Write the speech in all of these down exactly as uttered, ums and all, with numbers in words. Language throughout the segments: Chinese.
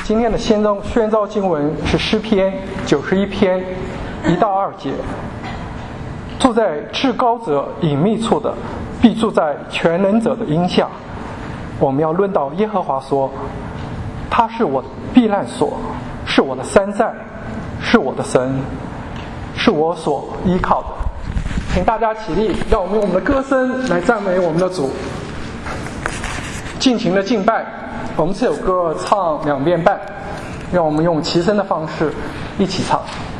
今天的宣召宣召经文是诗篇九十一篇一到二节。住在至高者隐秘处的，必住在全能者的荫下。我们要论到耶和华说，他是我的避难所，是我的山寨，是我的神，是我所依靠的。请大家起立，让我们用我们的歌声来赞美我们的主，尽情的敬拜。我们这首歌唱两遍半，让我们用齐声的方式一起唱。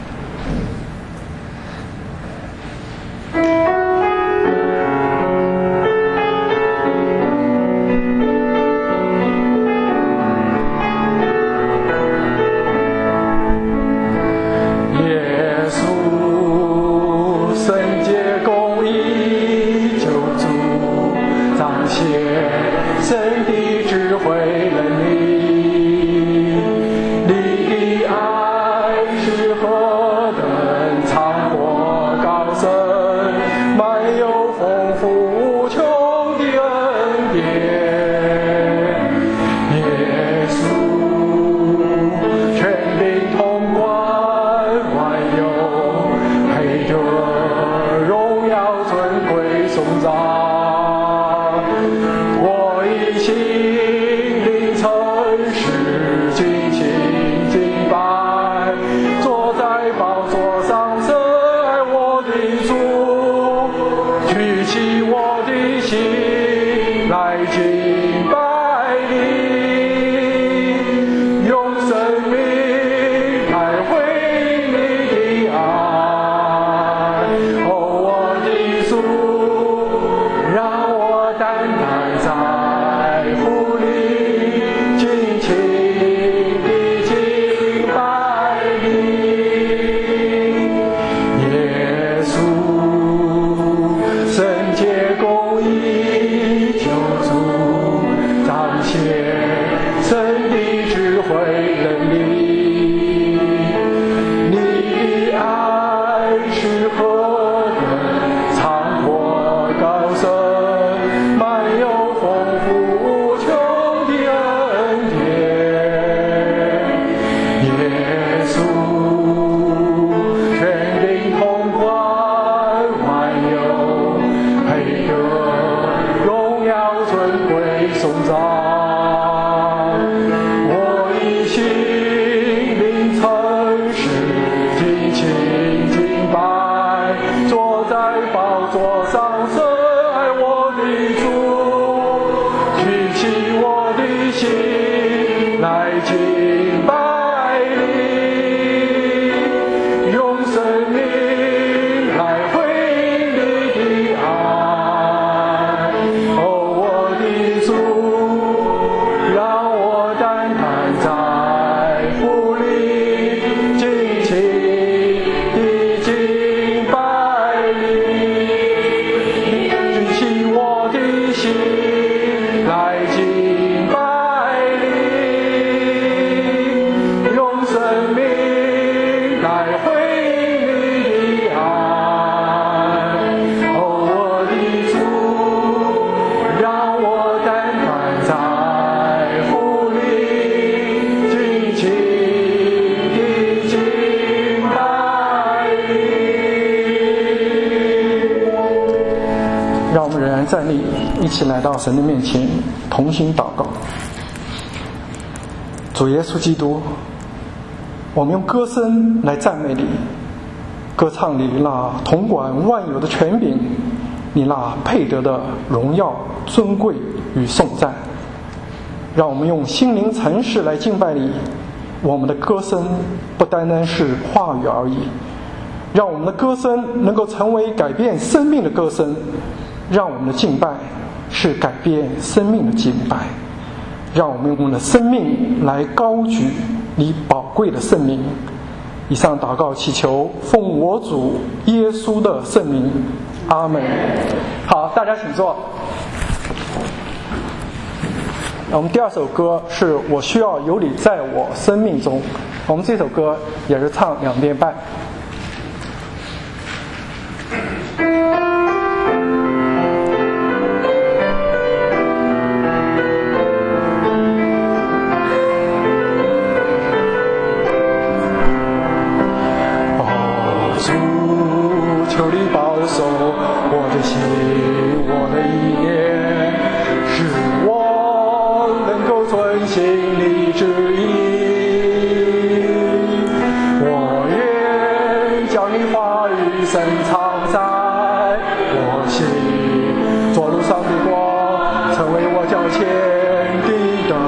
站立，一起来到神的面前，同心祷告。主耶稣基督，我们用歌声来赞美你，歌唱你那统管万有的权柄，你那配得的荣耀、尊贵与颂赞。让我们用心灵诚实来敬拜你。我们的歌声不单单是话语而已，让我们的歌声能够成为改变生命的歌声。让我们的敬拜是改变生命的敬拜，让我们用我们的生命来高举你宝贵的圣名。以上祷告祈求奉我主耶稣的圣名，阿们。好，大家请坐。我们第二首歌是我需要有你在我生命中，我们这首歌也是唱两遍半。 守我的心，我的意念，使我能够遵行你旨意。我愿将你话语深藏在我心，做路上的光，成为我脚前的灯。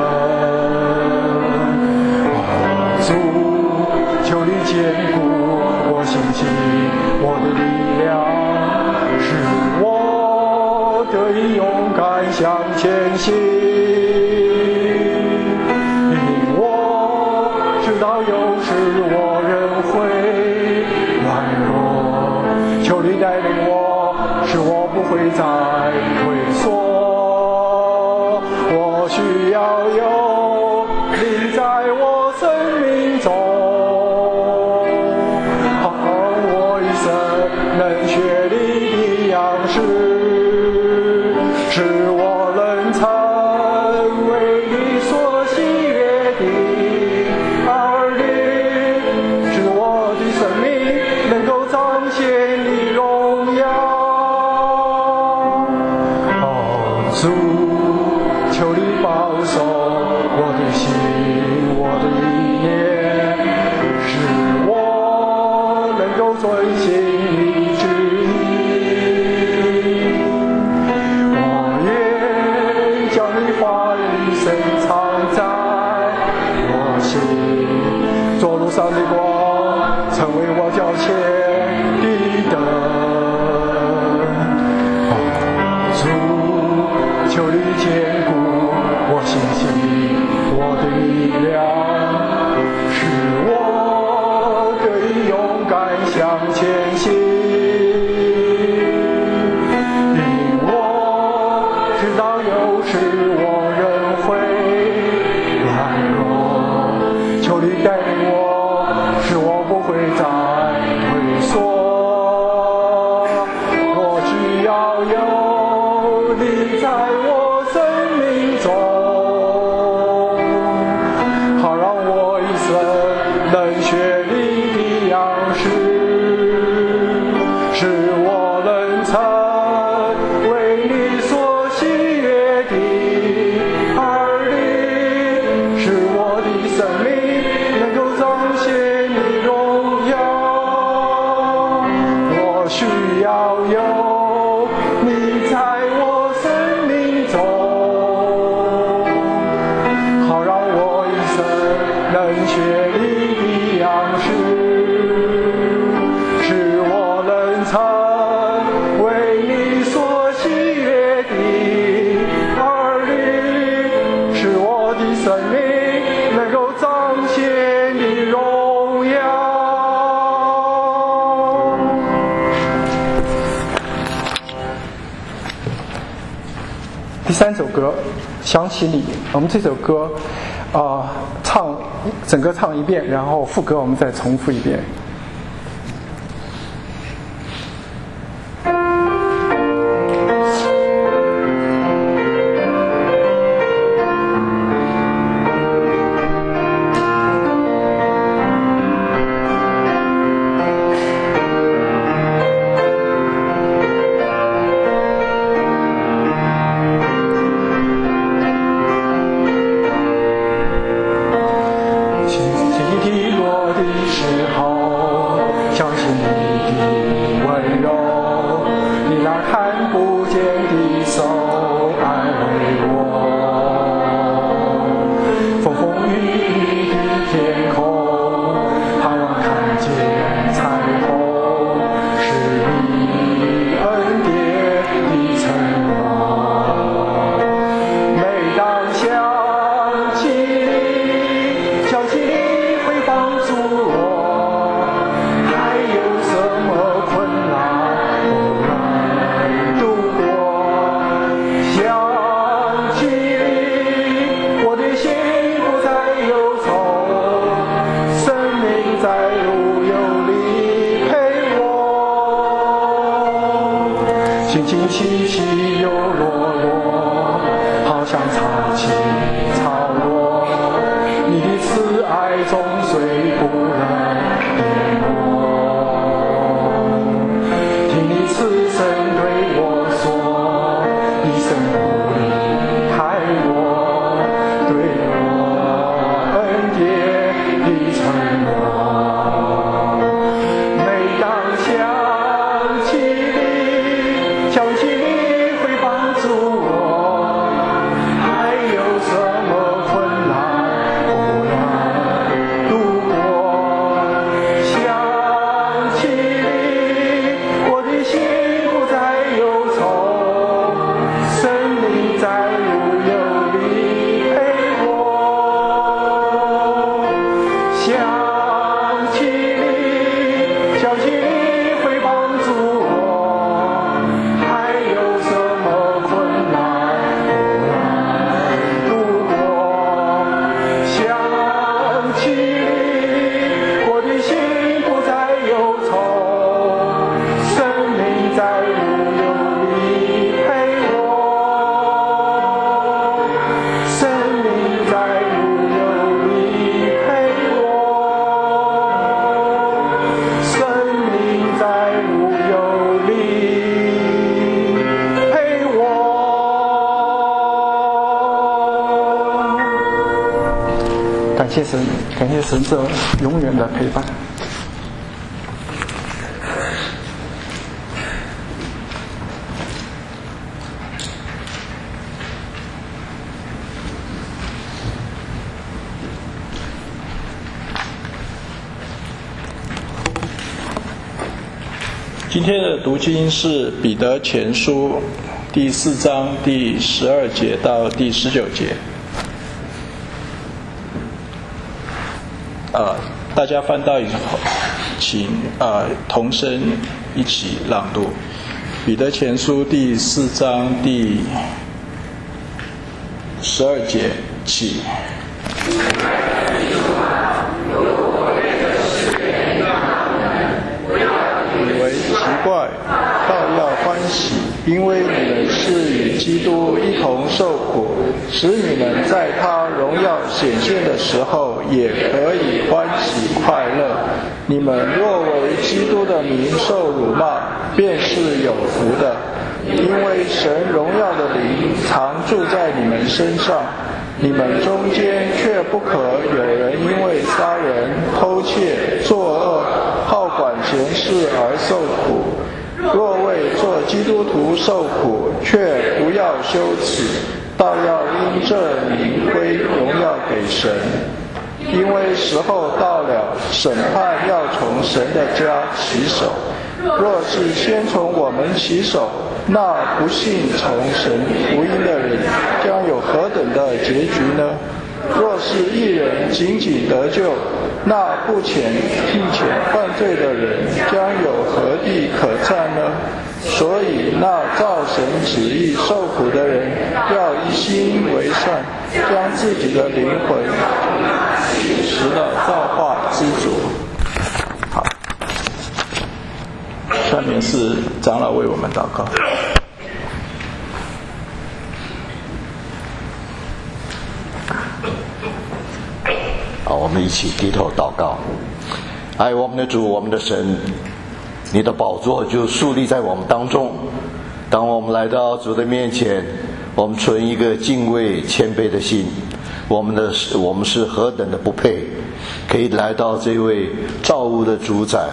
主，求你坚固我信心，我的力量，使我得以勇敢向前行。因我知道有时我仍会软弱，求你带领我，使我不会再退缩。我需要有你在我生命中，好我一生能学你的样式，使我能成为你所喜悦的儿女，使我的生命能够彰显你荣耀。哦，主，求你保守我的心，我的意念，使我能够遵行你旨意。我愿将你话语深藏在我心，做路上的光，成为我脚前的灯。哦，主，求你坚固我信心，我的力量，使我得以勇敢向前行。因我知道有时我仍会软弱，求你带领我，使我不会再退缩。我需要有你在我生命中，好让我一生能学你的样式，使我能成为你所喜悦的儿女，使我的生命能够彰显你荣耀。我需要有你在我生命中，好让我一生能学你的样式，使我能成为你所喜悦的儿女，使我的生命能够彰显你荣耀。第三首歌想起你，我们这首歌啊、呃、唱整个唱一遍，然后副歌我们再重复一遍。听你慈感谢神，感谢神这永远的陪伴。 今天的读经是彼得前书第四章第十二节到第十九节。呃，大家翻到以后，请呃同声一起朗读。彼得前书第四章第十二节起。怪，倒要欢喜，因为你们是与基督一同受苦，使你们在他荣耀显现的时候，也可以欢喜快乐。你们若为基督的名受辱骂，便是有福的，因为神荣耀的灵常住在你们身上。你们中间却不可有人因为杀人、偷窃、作恶、好管闲事而受苦。若为做基督徒受苦，却不要羞耻，倒要因这名归荣耀给神。因为时候到了，审判要从神的家起手。若是先从我们起手，那不信从神福音的人将有何等的结局呢？若是一人仅仅得救，那不前并且犯罪的人将有何地可赞呢？所以那照神旨意受苦的人，要一心为善，将自己的灵魂使了造化之主。好，下面是长老为我们祷告。 好，我们一起低头祷告。爱我们的主，我们的神，你的宝座就树立在我们当中。当我们来到主的面前，我们存一个敬畏谦卑的心。我们的我们是何等的不配，可以来到这位造物的主宰，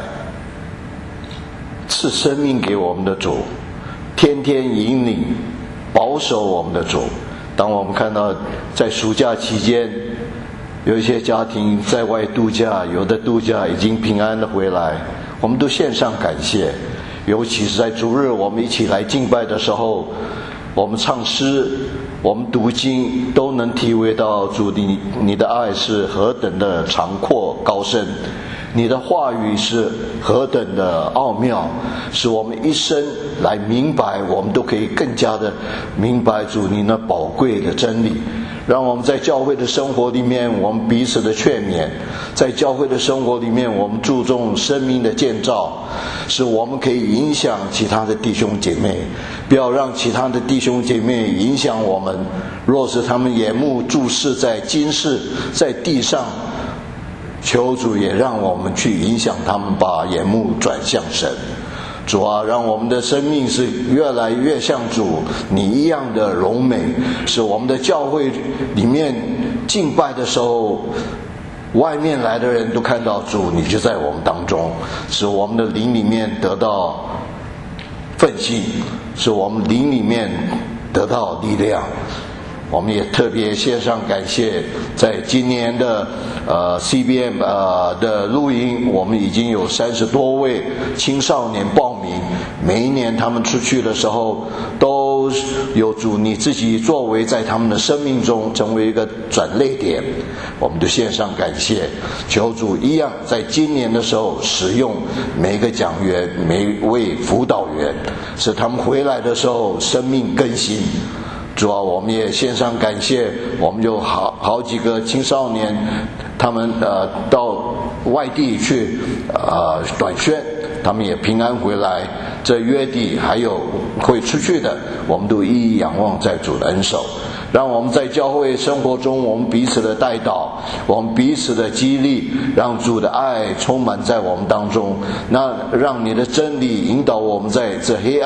赐生命给我们的主，天天引领保守我们的主。当我们看到在暑假期间，有一些家庭在外度假，有的度假已经平安的回来，我们都献上感谢。尤其是在主日我们一起来敬拜的时候，我们唱诗，我们读经，都能体会到主你你的爱是何等的长阔高深，你的话语是何等的奥妙，使我们一生来明白，我们都可以更加的明白主你那宝贵的真理。让我们在教会的生活里面，我们彼此的劝勉，在教会的生活里面，我们注重生命的建造，使我们可以影响其他的弟兄姐妹，不要让其他的弟兄姐妹影响我们。若是他们眼目注视在今世，在地上，求主也让我们去影响他们，把眼目转向神。主啊，让我们的生命是越来越像主你一样的荣美，使我们的教会里面敬拜的时候，外面来的人都看到主你就在我们当中，使我们的灵里面得到奋兴，使我们灵里面得到力量。我们也特别献上感谢，在今年的呃 C B M 呃的录音，我们已经有三十多位青少年报名，每一年他们出去的时候，都有主你自己作为在他们的生命中成为一个转捩点，我们就献上感谢，求主一样在今年的时候使用每个讲员、每位辅导员，使他们回来的时候生命更新。主啊，我们也献上感谢，我们有好好几个青少年，他们呃到外地去呃短宣，他们也平安回来。这月底还有会出去的，我们都一一仰望在主的恩手。让我们在教会生活中，我们彼此的代祷，我们彼此的激励，让主的爱充满在我们当中。那让你的真理引导我们在这黑暗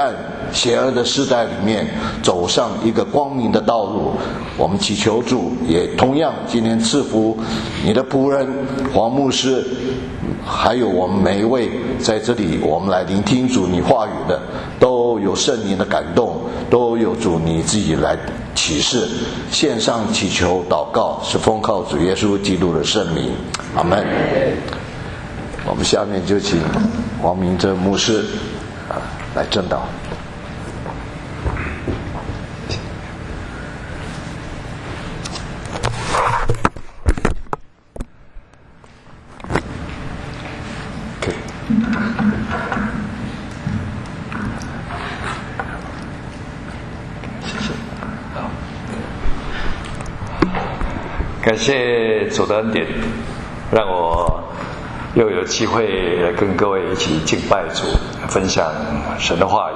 邪恶的时代里面走上一个光明的道路。我们祈求主也同样今天赐福你的仆人黄牧师，还有我们每一位在这里我们来聆听主你话语的，都有圣灵的感动，都有主你自己来启示。线上祈求祷告是奉靠主耶稣基督的圣名，阿们。我们下面就请黄明哲牧师啊来证道。 感谢主的恩典，让我又有机会来跟各位一起敬拜主，分享神的话语。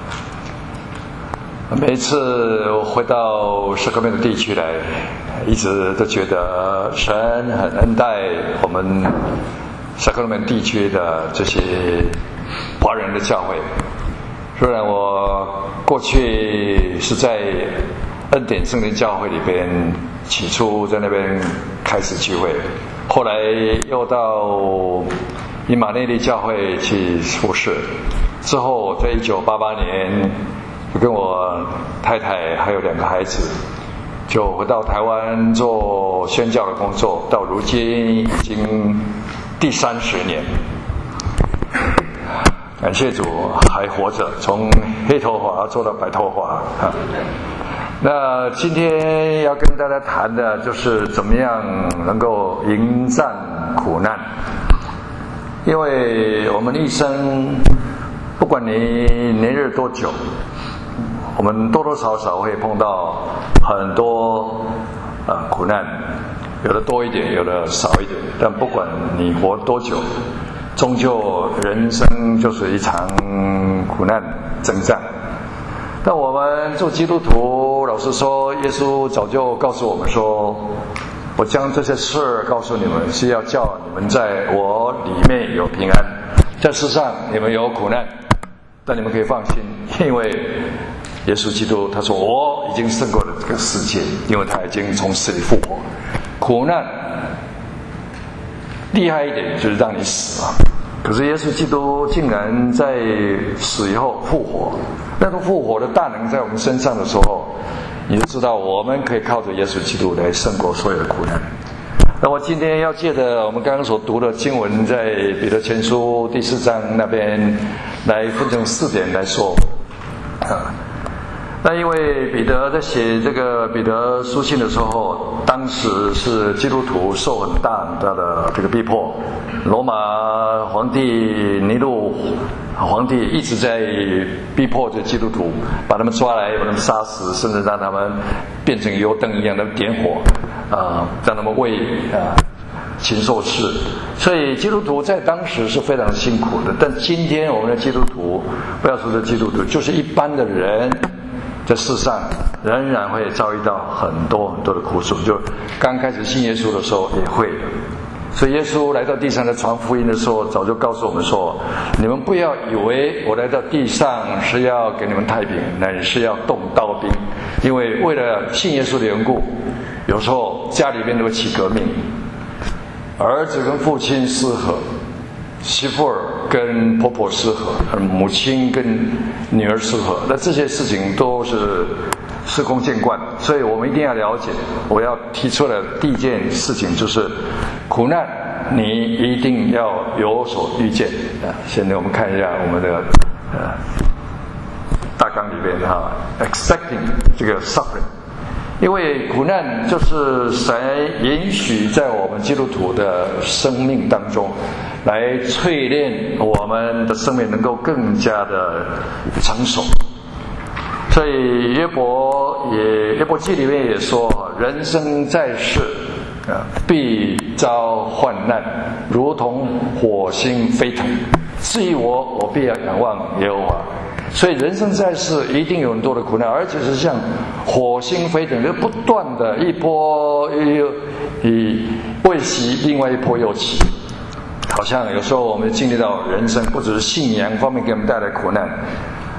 每一次我回到圣克梅的地区来，一直都觉得神很恩待我们圣克梅地区的这些华人的教会。虽然我过去是在恩典圣灵教会里边，起初在那边开始聚会，后来又到以马内利教会去服侍，之后在一九八八年就跟我太太还有两个孩子就回到台湾做宣教的工作，到如今已经第三十年。感谢主还活着，从黑头发做到白头发。那今天要跟大家谈的就是怎么样能够迎战苦难。因为我们一生不管你年日多久，我们多多少少会碰到很多呃苦难，有的多一点，有的少一点，但不管你活多久，终究人生就是一场苦难征战。但我们做基督徒，老实说，耶稣早就告诉我们说，我将这些事告诉你们，是要叫你们在我里面有平安。在世上你们有苦难，但你们可以放心，因为耶稣基督他说我已经胜过了这个世界，因为他已经从死里复活。苦难厉害一点就是让你死啊，可是耶稣基督竟然在死以后复活，那种复活的大能在我们身上的时候，你就知道我们可以靠着耶稣基督来胜过所有的苦难。那我今天要借着我们刚刚所读的经文，在彼得前书第四章那边来分成四点来说啊。那因为彼得在写这个彼得书信的时候，当时是基督徒受很大很大的这个逼迫，罗马皇帝尼禄皇帝一直在逼迫着基督徒，把他们抓来，把他们杀死，甚至让他们变成油灯一样的点火啊、呃，让他们为啊、呃、禽兽吃。所以基督徒在当时是非常辛苦的。但今天我们的基督徒，不要说是基督徒，就是一般的人，在世上仍然会遭遇到很多很多的苦楚，就刚开始信耶稣的时候也会的。所以耶稣来到地上的传福音的时候，早就告诉我们说，你们不要以为我来到地上是要给你们太平，乃是要动刀兵。因为为了信耶稣的缘故，有时候家里边都会起革命，儿子跟父亲失和，媳妇儿跟婆婆失和，母亲跟女儿失和，那这些事情都是司空见惯。所以我们一定要了解，我要提出的第一件事情就是苦难你一定要有所预见啊。现在我们看一下我们的呃大纲里边哈 expecting 这个 suffering， 因为苦难就是神允许在我们基督徒的生命当中来淬炼我们的生命，能够更加的成熟。所以约伯也约伯记里面也说，人生在世啊，必遭患难，如同火星飞腾。至于我，我必要仰望耶和华。所以人生在世一定有很多的苦难，而且是像火星飞腾，就不断的一波又以未息，另外一波又起。好像有时候我们经历到人生不只是信仰方面给我们带来苦难，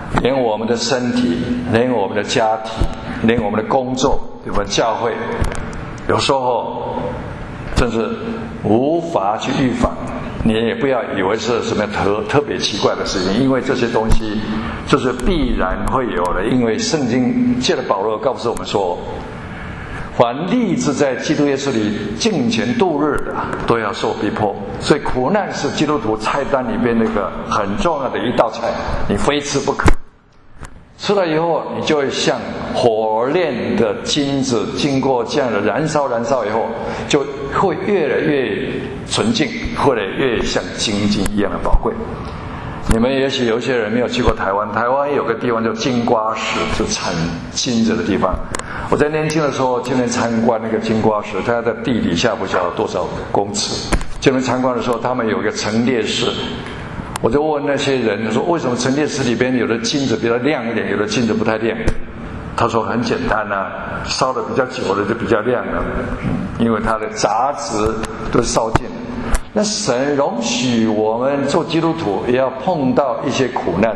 连我们的身体，连我们的家庭，连我们的工作，我们教会，有时候真是无法去预防。你也不要以为是什么特特别奇怪的事情，因为这些东西就是必然会有的。因为圣经借着保罗告诉我们说，凡立志在基督耶稣里敬虔度日的，都要受逼迫。所以苦难是基督徒菜单里边那个很重要的一道菜，你非吃不可。吃了以后，你就会像火炼的金子，经过这样的燃烧燃烧以后，就会越来越纯净，会来越像金金一样的宝贵。你们也许有些人没有去过台湾，台湾有个地方叫金瓜石，就产金子的地方。我在年轻的时候进来参观那个金瓜石，它在地底下不晓得多少公尺。进来参观的时候，他们有一个陈列室。我就问那些人说，为什么陈列室里边有的金子比较亮一点，有的金子不太亮？他说很简单啊，烧的比较久的就比较亮了，因为它的杂质都烧尽了。那神容许我们做基督徒也要碰到一些苦难，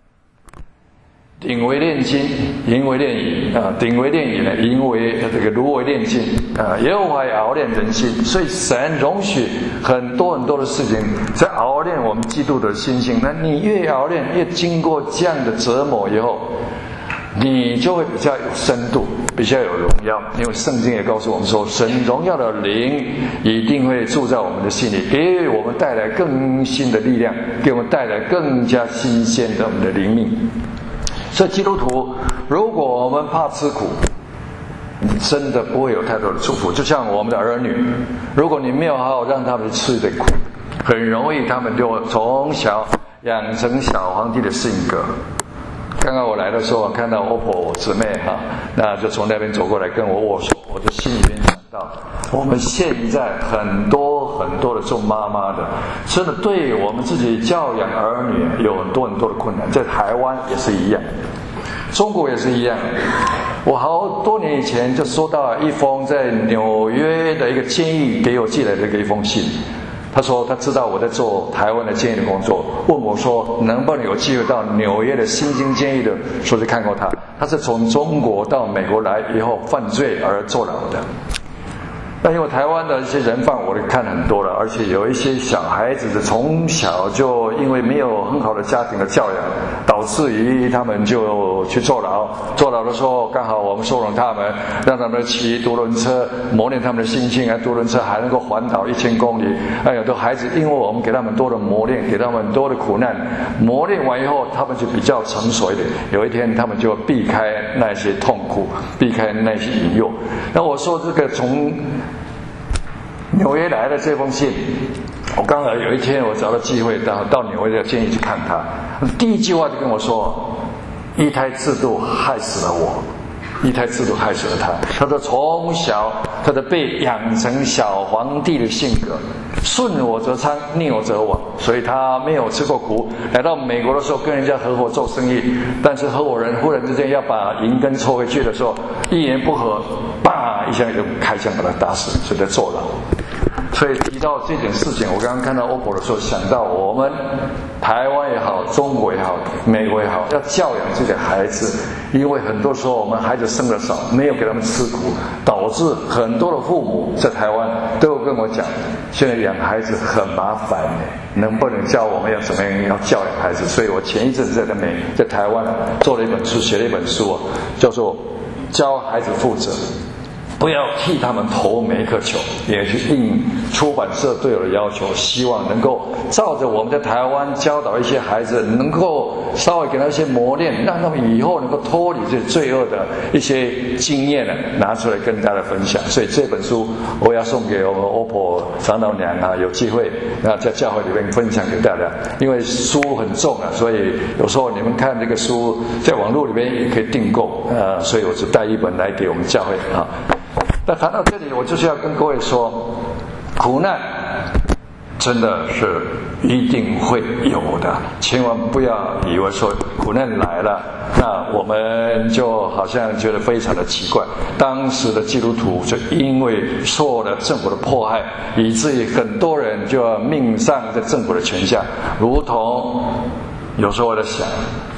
鼎为炼金，银为炼银啊，鼎为炼银呢，银为这个炉为炼金啊，耶和华也熬炼人心，所以神容许很多很多的事情在熬炼我们基督的心性。那你越熬炼，越经过这样的折磨以后，你就会比较有深度，比较有荣耀。因为圣经也告诉我们说，神荣耀的灵一定会住在我们的心里，给我们带来更新的力量，给我们带来更加新鲜的我们的灵命。所以基督徒，如果我们怕吃苦，你真的不会有太多的祝福。就像我们的儿女，如果你没有好好让他们吃一点苦，很容易他们就从小养成小皇帝的性格。刚刚我来的时候，看到我婆我姊妹哈，那就从那边走过来跟我握手，我就心里面想到，我们现在很多很多的做妈妈的，真的对我们自己教养儿女有很多很多的困难，在台湾也是一样，中国也是一样。我好多年以前就收到一封在纽约的一个监狱给我寄来的一封信。他说他知道我在做台湾的监狱的工作，问我说能不能有机会到纽约的新京监狱的说去看过他。他是从中国到美国来以后犯罪而坐牢的。那因为台湾的一些人犯我都看很多了，而且有一些小孩子的从小就因为没有很好的家庭的教养，导致于他们就去坐牢。坐牢的时候刚好我们收容他们，让他们骑独轮车磨练他们的心性，啊独轮车还能够环岛一千公里。哎，有的孩子因为我们给他们多的磨练，给他们多的苦难，磨练完以后他们就比较成熟一点，有一天他们就避开那些痛苦，避开那些引诱。那我说这个从纽约来的这封信，我刚好有一天我找到机会到到纽约的监狱去看他，第一句话就跟我说，一胎制度害死了我，一胎制度害死了他。他说从小他的被养成小皇帝的性格，顺我则昌，逆我则亡，所以他没有吃过苦。来到美国的时候跟人家合伙做生意，但是合伙人忽然之间要把银根抽回去的时候，一言不合叭一下就开枪把他打死，所以在坐牢。所以提到这件事情，我刚刚看到欧婆的时候，想到我们台湾也好，中国也好，美国也好，要教养这些孩子，因为很多时候我们孩子生得少，没有给他们吃苦，导致很多的父母在台湾都有跟我讲，现在养孩子很麻烦的，能不能教我们要怎么样要教养孩子？所以我前一阵子在美在台湾做了一本书，写了一本书，叫做《教孩子负责》。不要替他们投每一颗球，也去应出版社对我的要求，希望能够照着我们在台湾教导一些孩子，能够稍微给他一些磨练，让他们以后能够脱离这罪恶的一些经验呢，拿出来跟大家分享。所以这本书我要送给我们欧婆长老娘啊，有机会然后在教会里面分享给大家。因为书很重啊，所以有时候你们看这个书在网络里面也可以订购啊，所以我就带一本来给我们教会啊。那谈到这里，我就是要跟各位说，苦难真的是一定会有的，千万不要以为说苦难来了，那我们就好像觉得非常的奇怪。当时的基督徒就因为受了政府的迫害，以至于很多人就要命丧在政府的权下，如同有时候我在想，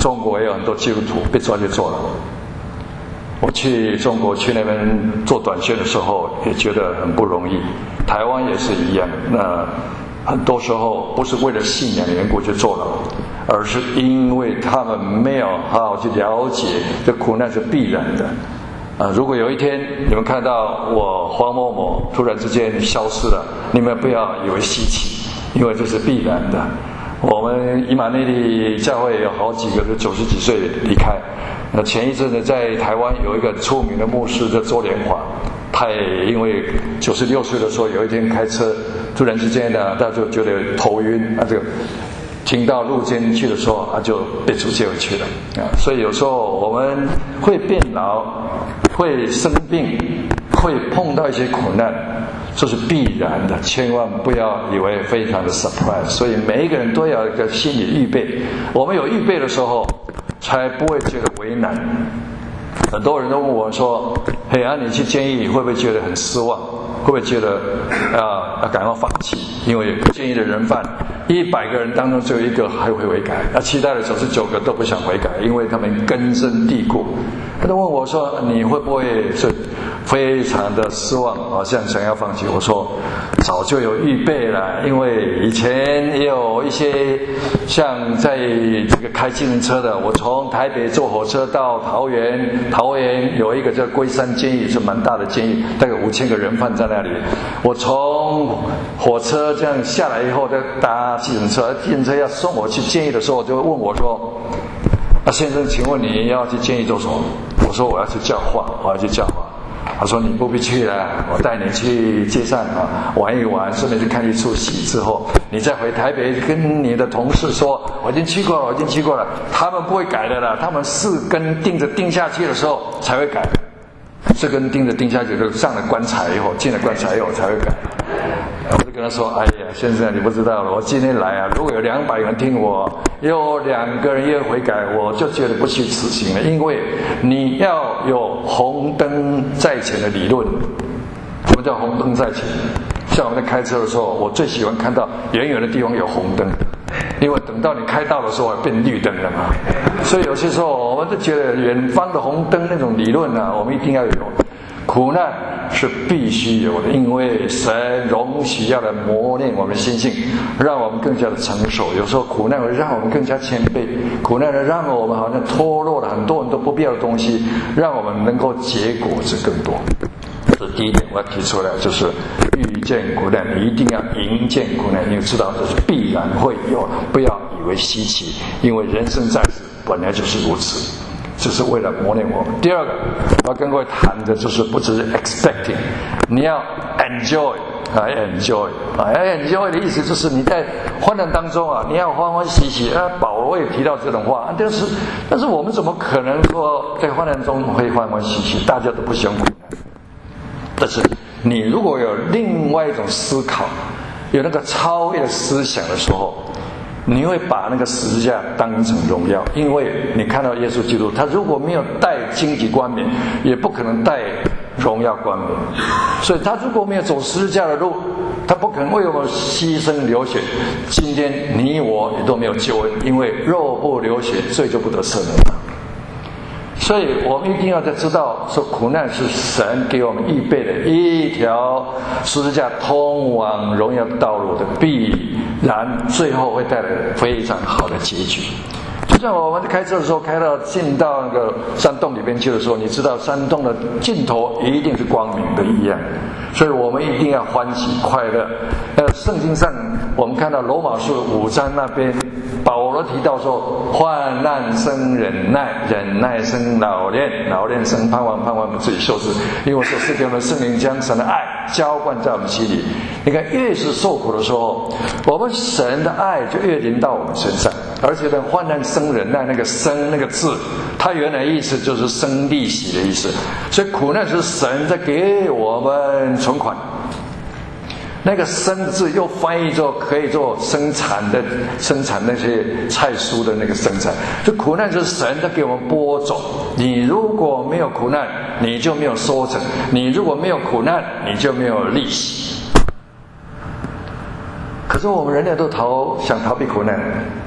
中国也有很多基督徒被抓去坐牢。我去中国去那边做短宣的时候，也觉得很不容易。台湾也是一样，那很多时候不是为了信仰的缘故去坐牢，而是因为他们没有好好去了解这苦难是必然的。啊，如果有一天你们看到我黄某某突然之间消失了，你们不要以为稀奇，因为这是必然的。我们以马内利教会有好几个是九十几岁离开。那前一阵子在台湾有一个出名的牧师叫周连华，他也因为九十六岁的时候有一天开车，突然之间呢，他就觉得头晕，啊，这个停到路肩去的时候，他就被主接回去了啊。所以有时候我们会变老，会生病，会碰到一些苦难，这是必然的，千万不要以为非常的 surprise。所以每一个人都要有一个心理预备，我们有预备的时候，才不会觉得为难。很多人都问我说：“嘿，啊，你去监狱会不会觉得很失望？会不会觉得啊，要赶快放弃？因为监狱的人犯一百个人当中只有一个还会悔改，那其他的九十九个都不想悔改，因为他们根深蒂固。”他都问我说：“你会不会是非常的失望，好像想要放弃？”我说：“早就有预备了，因为以前也有一些像在这个开自行车的，我从台北坐火车到桃园，桃园有一个叫龟山监狱，是蛮大的监狱，大概五千个人犯在那里。我从火车这样下来以后，再搭自行车，自行车要送我去监狱的时候，就问我说：‘啊，先生，请问你要去监狱做什么？’我说：‘我要去教化，我要去教化。’他说：‘你不必去了，我带你去街上啊玩一玩，顺便去看一出戏，之后你再回台北跟你的同事说，我已经去过了，我已经去过了。’他们不会改的啦，他们四根钉子钉下去的时候才会改，四根钉子钉下去就上了棺材以后，进了棺材以后才会改。”我就跟他说：“哎呀，先生，你不知道了，我今天来啊，如果有两百人听我，有两个人愿悔改，我就觉得不虚此行了。因为你要有红灯在前的理论。什么叫红灯在前？像我们在开车的时候，我最喜欢看到远远的地方有红灯，因为等到你开到的时候变绿灯了嘛。所以有些时候我们就觉得远方的红灯那种理论啊，我们一定要有。苦难是必须有的，因为神容许要来磨练我们的心性，让我们更加的成熟。有时候苦难会让我们更加谦卑，苦难呢让我们好像脱落了很多很多不必要的东西，让我们能够结果子更多。这第一点我要提出来，就是遇见苦难，你一定要迎见苦难，你要知道这是必然会有，不要以为稀奇，因为人生在世本来就是如此。这是为了磨练我们。第二个，我要跟各位谈的就是不只是 expecting， 你要 enjoy 啊 ，enjoy 啊 ，enjoy 的意思就是你在患难当中啊，你要欢欢喜喜。啊，保罗也提到这种话，但是但是我们怎么可能说在患难中会欢欢喜喜？大家都不喜欢苦难。但是你如果有另外一种思考，有那个超越的思想的时候，你会把那个十字架当成荣耀，因为你看到耶稣基督，他如果没有带荆棘冠冕，也不可能带荣耀冠冕。所以他如果没有走十字架的路，他不可能为我们牺牲流血。今天你我也都没有救恩，因为肉不流血，罪就不得赦免。所以我们一定要在知道说，苦难是神给我们预备的一条十字架通往荣耀的道路的，必然最后会带来非常好的结局。就像我们在开车的时候，开到进到那个山洞里边去的时候，你知道山洞的尽头一定是光明的一样，所以我们一定要欢喜快乐。呃，圣经上我们看到罗马书五章那边，保罗提到说，患难生忍耐，忍耐生老练，老练生盼望，盼望我们自己受制。因为说是给我们圣灵将神的爱浇灌在我们心里。你看，越是受苦的时候，我们神的爱就越临到我们身上。而且呢，患难生忍耐，那个生那个字，它原来意思就是生利息的意思。所以苦难是神在给我们存款。那个生字又翻译作可以做生产的，生产那些菜蔬的那个生产。这苦难是神在给我们播种。你如果没有苦难，你就没有收成；你如果没有苦难，你就没有利息。可是我们人类都逃想逃避苦难，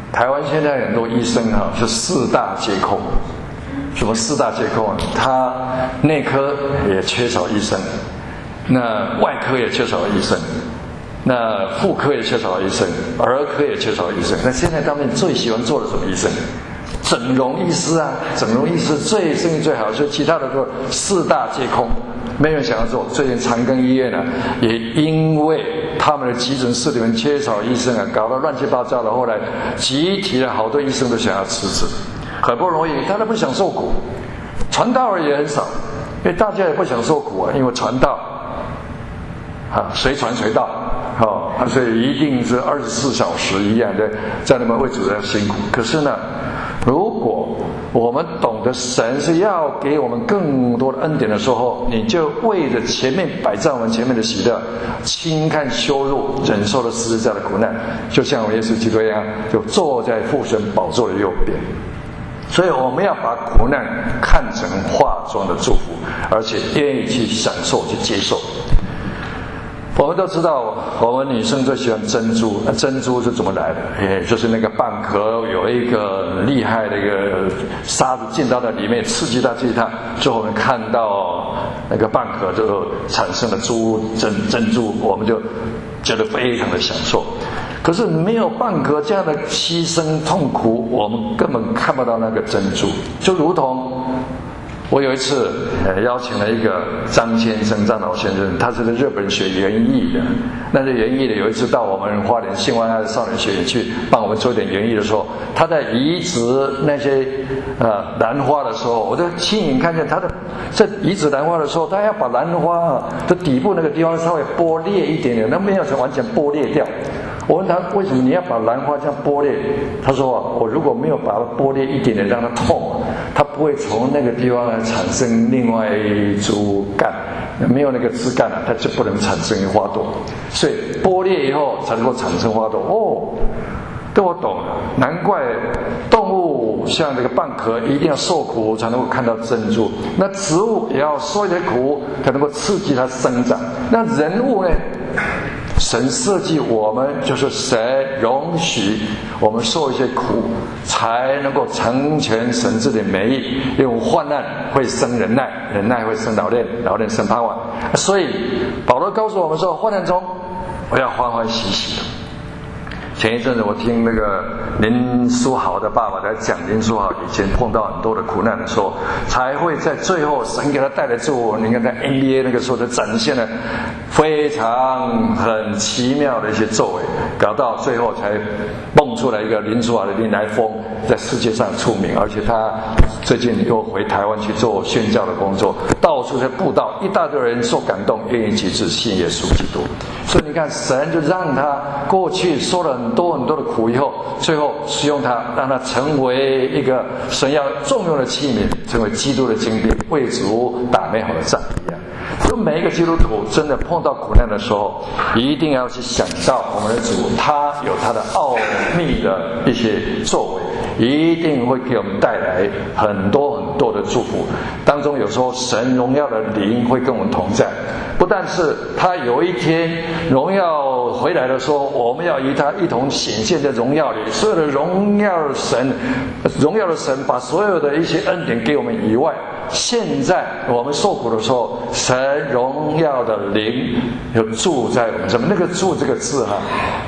台湾现在很多医生啊是四大皆空。什么四大皆空啊？他内科也缺少医生，那外科也缺少医生，那妇科也缺少医生，儿科也缺少医生。那现在他们最喜欢做的什么医生？整容医师啊，整容医师最生意最好，所以其他的说四大皆空，没人想要做。最近长庚医院呢、啊，也因为他们的急诊室里面缺少医生啊，搞得乱七八糟的。后来集体的好多医生都想要辞职。很不容易，大家不想受苦，传道人也很少，因为大家也不想受苦啊，因为传道啊，随传随到，哦，所以一定是二十四小时一样的在那么为主人辛苦。可是呢，如果我们懂得神是要给我们更多的恩典的时候，你就为着前面摆在我们前面的喜乐，轻看羞辱，忍受了十字架的苦难，就像我们耶稣基督一样，就坐在父神宝座的右边。所以我们要把苦难看成化妆的祝福，而且愿意去享受、去接受。我们都知道，我们女生最喜欢珍珠，那珍珠是怎么来的？也就是那个蚌壳有一个厉害的一个沙子进到那里面，刺激它，刺激它，最后我们看到那个蚌壳就产生了珠珍珍珠，我们就觉得非常的享受。可是没有蚌壳这样的牺牲痛苦，我们根本看不到那个珍珠。就如同我有一次呃邀请了一个张先生，张老先生，他是在日本学园艺的。那是园艺的，有一次到我们花莲信万爱的少年学院去帮我们做一点园艺的时候，他在移植那些呃兰花的时候，我就亲眼看见他的在移植兰花的时候，他要把兰花的底部那个地方稍微剥裂一点点，那没有完全剥裂掉。我问他为什么你要把兰花这样剥裂？他说啊，我如果没有把它剥裂一点点让它痛，它不会从那个地方来产生另外一株干，没有那个枝干啊，它就不能产生花朵。所以剥裂以后才能够产生花朵。哦，这我懂了，难怪动物像这个蚌壳一定要受苦才能够看到珍珠，那植物也要受一些苦才能够刺激它生长。那人物呢？神设计我们，就是神容许我们受一些苦，才能够成全神自己的美意。因为患难会生忍耐，忍耐会生老练，老练生盼望。所以保罗告诉我们说，患难中我要欢欢喜喜的。前一阵子我听那个林书豪的爸爸在讲，林书豪以前碰到很多的苦难的时候，才会在最后神给他带来祝福。你看在 N B A 那个时候就展现了非常很奇妙的一些作为，搞到最后才蹦出来一个林书豪的林来疯，在世界上出名。而且他最近又回台湾去做宣教的工作，到处在布道，一大堆人受感动，愿意去信耶稣基督。所以你看，神就让他过去受了很多很多的苦以后，最后使用他，让他成为一个神要重用的器皿，成为基督的精兵，为主打美好的仗一样。所以每一个基督徒真的碰到苦难的时候，一定要去想到我们的主，他有他的奥秘的一些作为，一定会给我们带来很多很多的祝福。当中有时候神荣耀的灵会跟我们同在，不但是他有一天荣耀回来的时候，我们要与他一同显现在荣耀里。所有的荣耀的神，荣耀的神把所有的一些恩典给我们以外，现在我们受苦的时候，神荣耀的灵又住在我们这边。那个住这个字哈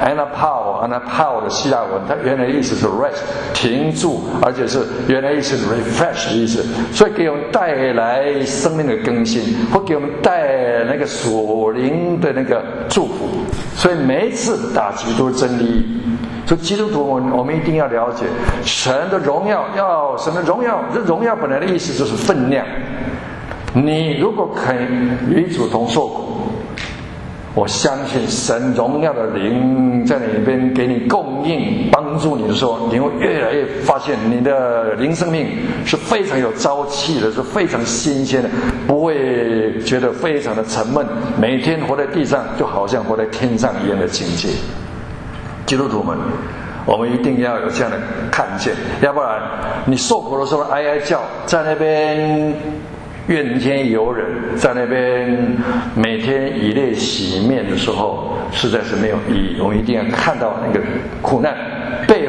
anapao anapao 的希腊文，它原来意思是 rest 停住，而且是原来意思是 refresh 的意思，所以给我们带来生命的更新，会给我们带来那个属灵的那个祝福。所以每一次打击都是真利益。所以基督徒我们一定要了解神的荣耀，要神的荣耀，这荣耀本来的意思就是分量。你如果肯与主同受苦，我相信神荣耀的灵在你那边给你供应帮助你的时候，你会越来越发现你的灵生命是非常有朝气的，是非常新鲜的，不会觉得非常的沉闷，每天活在地上就好像活在天上一样的境界。基督徒们，我们一定要有这样的看见，要不然你受苦的时候哀哀叫，在那边怨天尤人，在那边每天以泪洗面的时候，实在是没有意义。我们一定要看到那个苦难背后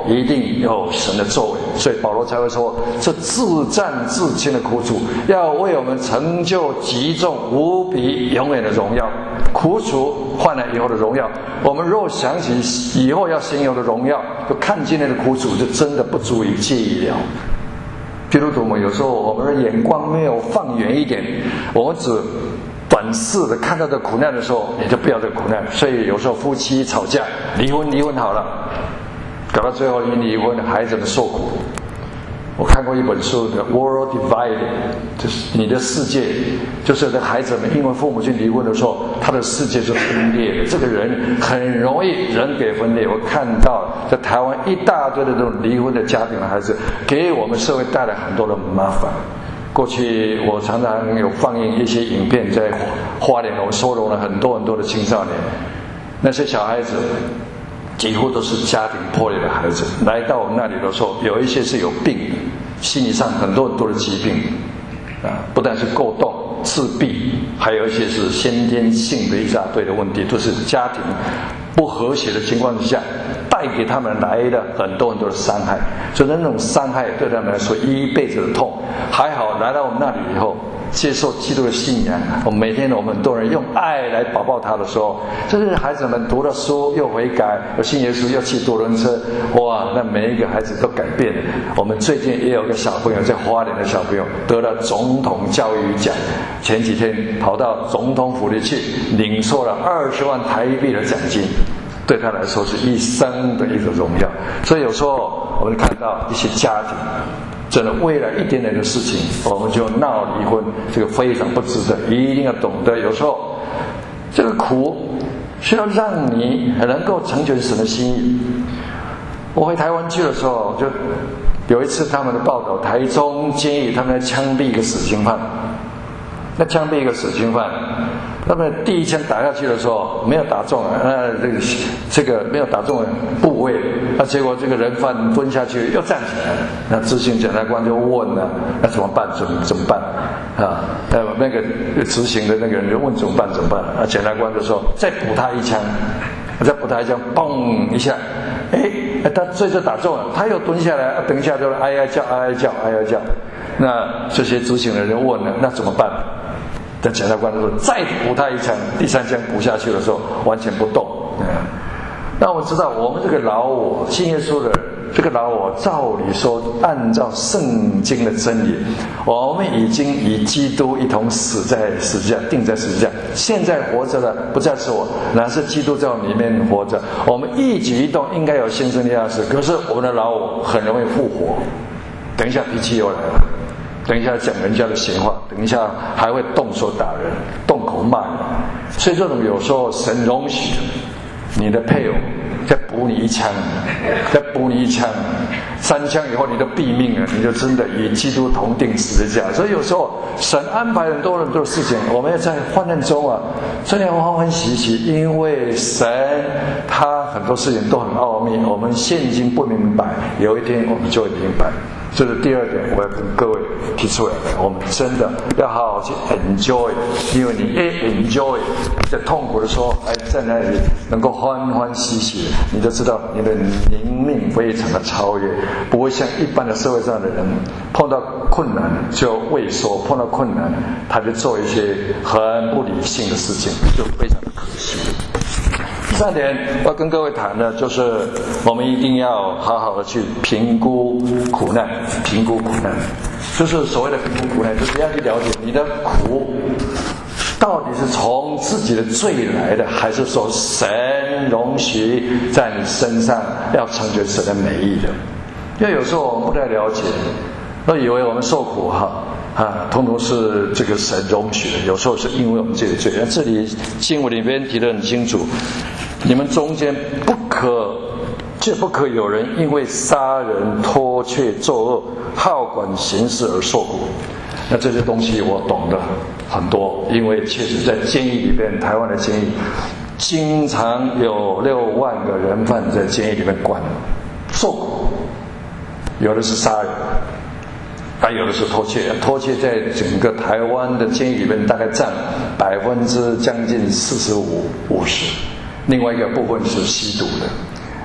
一定有神的作为，所以保罗才会说，这自战自亲的苦楚，要为我们成就极重无比永远的荣耀。苦楚换来以后的荣耀，我们若想起以后要享有的荣耀，就看今天的苦楚，就真的不足以介意了。基督徒们有时候我们的眼光没有放远一点，我们只短视的看到这苦难的时候，你就不要这苦难。所以有时候夫妻吵架，离婚离婚好了，搞到最后因为离婚，孩子们受苦。我看过一本书的《World Divided》，就是你的世界，就是那孩子们因为父母亲离婚的时候，他的世界是分裂的。这个人很容易人给分裂。我看到在台湾一大堆的这种离婚的家庭的孩子，给我们社会带来很多的麻烦。过去我常常有放映一些影片，在花莲我收容了很多很多的青少年，那些小孩子几乎都是家庭破裂的孩子，来到我们那里的时候，有一些是有病的，心理上很多很多的疾病啊，不但是过动、自闭，还有一些是先天性的一大堆的问题，都是家庭不和谐的情况之下带给他们来的很多很多的伤害，所以那种伤害对他们来说一辈子的痛。还好来到我们那里以后，接受基督的信仰，我们每天我们很多人用爱来保抱他的时候，这些孩子们读了书又悔改，有信耶稣又骑多轮车，哇，那每一个孩子都改变了。我们最近也有个小朋友，在花莲的小朋友得了总统教育奖，前几天跑到总统府里去领受了二十万台币的奖金，对他来说是一生的一个荣耀。所以有时候我们看到一些家庭真的为了一点点的事情我们就闹离婚，这个非常不值得。一定要懂得，有时候这个苦是要让你能够成全神的心意。我回台湾去的时候，就有一次他们的报道，台中监狱他们在枪毙一个死刑犯，那枪毙一个死刑犯，他们第一枪打下去的时候没有打中啊，那这个这个没有打中的部位，那结果这个人犯蹲下去又站起来，那执行检察官就问了，那怎么办？怎么怎么办啊？那那个执行的那个人就问怎么办？怎么办？啊，检察官就说再补他一枪，再补他一枪，嘣一下，哎，他这就打中了，他又蹲下来，等一下就哀哀叫，哀哀叫，哀哀叫。那这些执行的人问了，那怎么办？但检察官说再补他一枪，第三枪补下去的时候完全不动。嗯，那我们知道我们这个老我信耶稣的这个老我，照理说按照圣经的真理，我们已经与基督一同死在十字架，钉在十字架，现在活着的不再是我，乃是基督在我里面活着。我们一举一动应该有新生的样式，可是我们的老我很容易复活，等一下脾气又来了，等一下讲人家的闲话，等一下还会动手打人，动口骂人。所以这种有时候神容许你的配偶再补你一枪，再补你一枪，三枪以后你都毙命了，你就真的与基督同定十字架。所以有时候神安排很多很多的事情，我们要在患难中啊，虽然欢欢喜喜，因为神他很多事情都很奥秘，我们现今不明白，有一天我们就会明白。这是第二点，我要跟各位提出来的，我们真的要好好去 enjoy， 因为你一 enjoy， 在痛苦的时候，哎，在那里能够欢欢喜喜，你就知道你的灵命非常的超越，不会像一般的社会上的人，碰到困难就畏缩，碰到困难他就做一些很不理性的事情，就非常的可惜。第三点我要跟各位谈的就是我们一定要好好的去评估苦难，评估苦难就是所谓的评估苦难，就是要去了解你的苦到底是从自己的罪来的，还是说神容许在你身上要成就神的美意的。因为有时候我们不太了解，都以为我们受苦哈啊，通通是这个神容许的，有时候是因为我们自己的罪。那这里经文里面提得很清楚，你们中间不可绝不可有人因为杀人、偷窃、作恶、好管闲事而受苦。那这些东西我懂得很多，因为确实在监狱里边，台湾的监狱经常有六万个人犯在监狱里面关受苦，有的是杀人，还有的是偷窃，偷窃在整个台湾的监狱里面大概占百分之将近四十五五十。另外一个部分是吸毒的，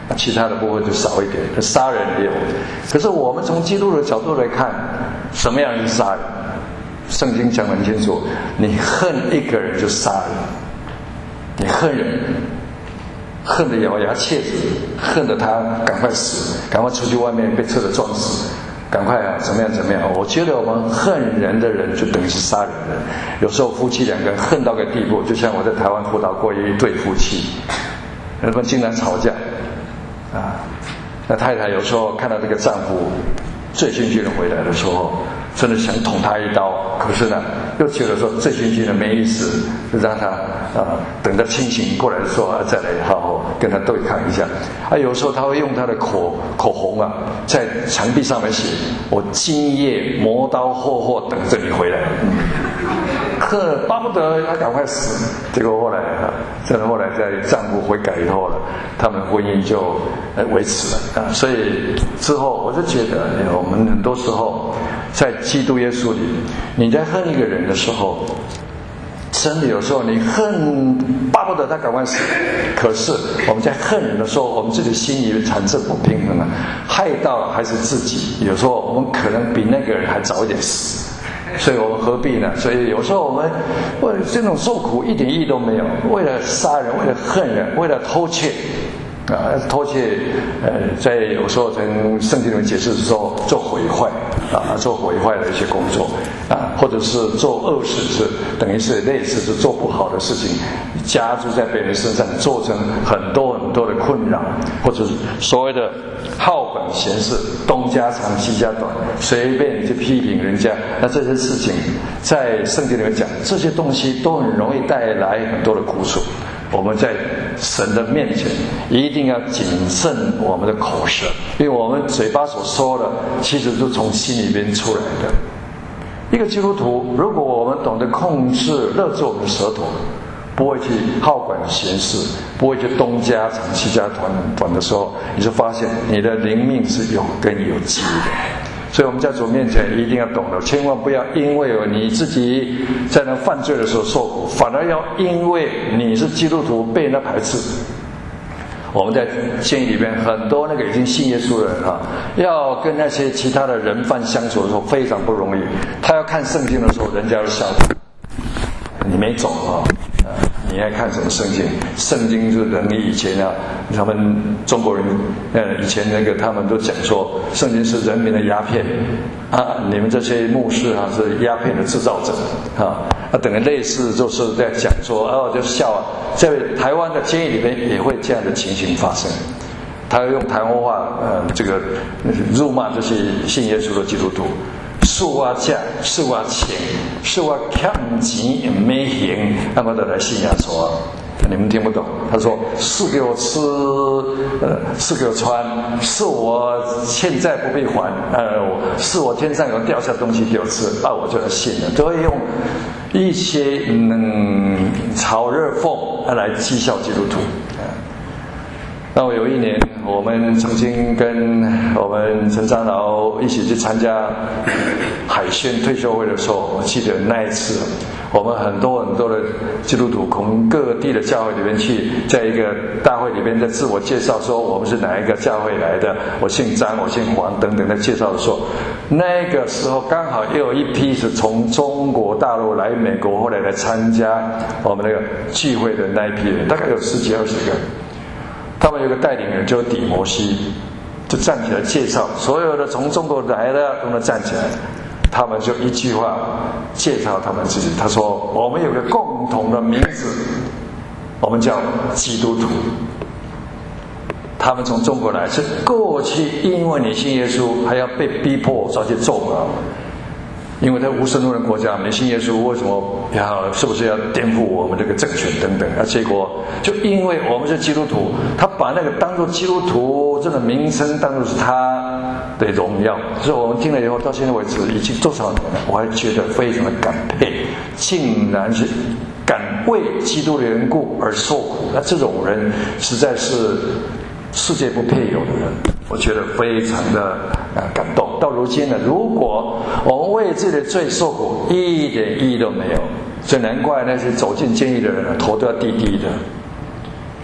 其他的部分就少一点。杀人也有，可是我们从基督的角度来看，什么样是杀人？圣经讲得很清楚，你恨一个人就杀人，你恨人，恨得咬牙切齿，恨得他赶快死，赶快出去外面被车子撞死，赶快啊怎么样怎么样。我觉得我们恨人的人就等于是杀人的。有时候夫妻两个人恨到个地步，就像我在台湾辅导过一对夫妻，他们经常吵架啊，那太太有时候看到这个丈夫醉醺醺的回来的时候，真的想捅他一刀，可是呢又觉得说醉醺醺的没意思，就让他啊等他清醒过来的时候啊再来好好跟他对抗一下。啊，有时候他会用他的口口红啊在墙壁上面写：“我今夜磨刀霍霍等着你回来。”呵，巴不得他赶快死。结果后来啊，真的后来在丈夫悔改以后了，他们婚姻就呃维持了啊。所以之后我就觉得，我们很多时候在基督耶稣里，你在恨一个人的时候，真的有时候你恨巴不得他赶快死，可是我们在恨人的时候，我们自己心里产生不平衡了，害到还是自己。有时候我们可能比那个人还早一点死。所以我们何必呢？所以有时候我们为了这种受苦一点意义都没有，为了杀人，为了恨人，为了偷窃啊，偷窃呃，在有时候从圣经里面解释说做毁坏啊，做毁坏的一些工作啊，或者是做恶事，是等于是类似是做不好的事情加诸在别人身上，做成很多很多的困扰，或者是所谓的好管闲事，东家长西家短，随便去批评人家。那这些事情在圣经里面讲，这些东西都很容易带来很多的苦楚。我们在神的面前一定要谨慎我们的口舌，因为我们嘴巴所说的其实是从心里边出来的。一个基督徒，如果我们懂得控制勒住我们的舌头，不会去好管闲事，不会去东家长西家短短的时候，你就发现你的灵命是有根有基的。所以我们在主面前一定要懂得，千万不要因为你自己在那犯罪的时候受苦，反而要因为你是基督徒被人家排斥。我们在监狱里边很多那个已经信耶稣的人啊，要跟那些其他的人犯相处的时候非常不容易。他要看圣经的时候，人家要笑你没走啊。你还看什么圣经？圣经是人以前啊，他们中国人呃以前那个他们都讲说，圣经是人民的鸦片啊，你们这些牧师啊是鸦片的制造者啊，啊等于类似就是在讲说哦就笑啊，在台湾的监狱里面也会这样的情形发生。他用台湾话呃这个辱骂这些信耶稣的基督徒。是我吃，是我请，是我欠钱没还，那么都来信仰说，你们听不懂。他说是给我吃，呃，是给我穿，是我欠债不必还，呃，是我天上有掉下东西给我吃，啊，我就来信了。都会用一些嗯炒热讽来讥笑基督徒。那我有一年，我们曾经跟我们陈长老一起去参加海宣退休会的时候，我记得那一次，我们很多很多的基督徒从各地的教会里面去，在一个大会里面在自我介绍说我们是哪一个教会来的，我姓张，我姓黄等等的介绍的时候，那个时候刚好又有一批是从中国大陆来美国，后来来参加我们那个聚会的那一批人，大概有十几二十个。他们有个带领人叫底摩西，就站起来介绍所有的从中国来的都能站起来，他们就一句话介绍他们自己。他说我们有个共同的名字，我们叫基督徒。他们从中国来是过去因为你信耶稣还要被逼迫抓去揍啊，因为在无神论的国家，没信耶稣，为什么要是不是要颠覆我们这个政权等等啊？结果就因为我们是基督徒，他把那个当作基督徒这个名称当作是他的荣耀，所以我们听了以后，到现在为止已经多少年了，我还觉得非常的感佩，竟然是敢为基督的缘故而受苦，那这种人实在是世界不配有的人，我觉得非常的啊感动。到如今呢，如果我们为自己的罪受苦，一点意义都没有，所以难怪那些走进监狱的人头都要低低的。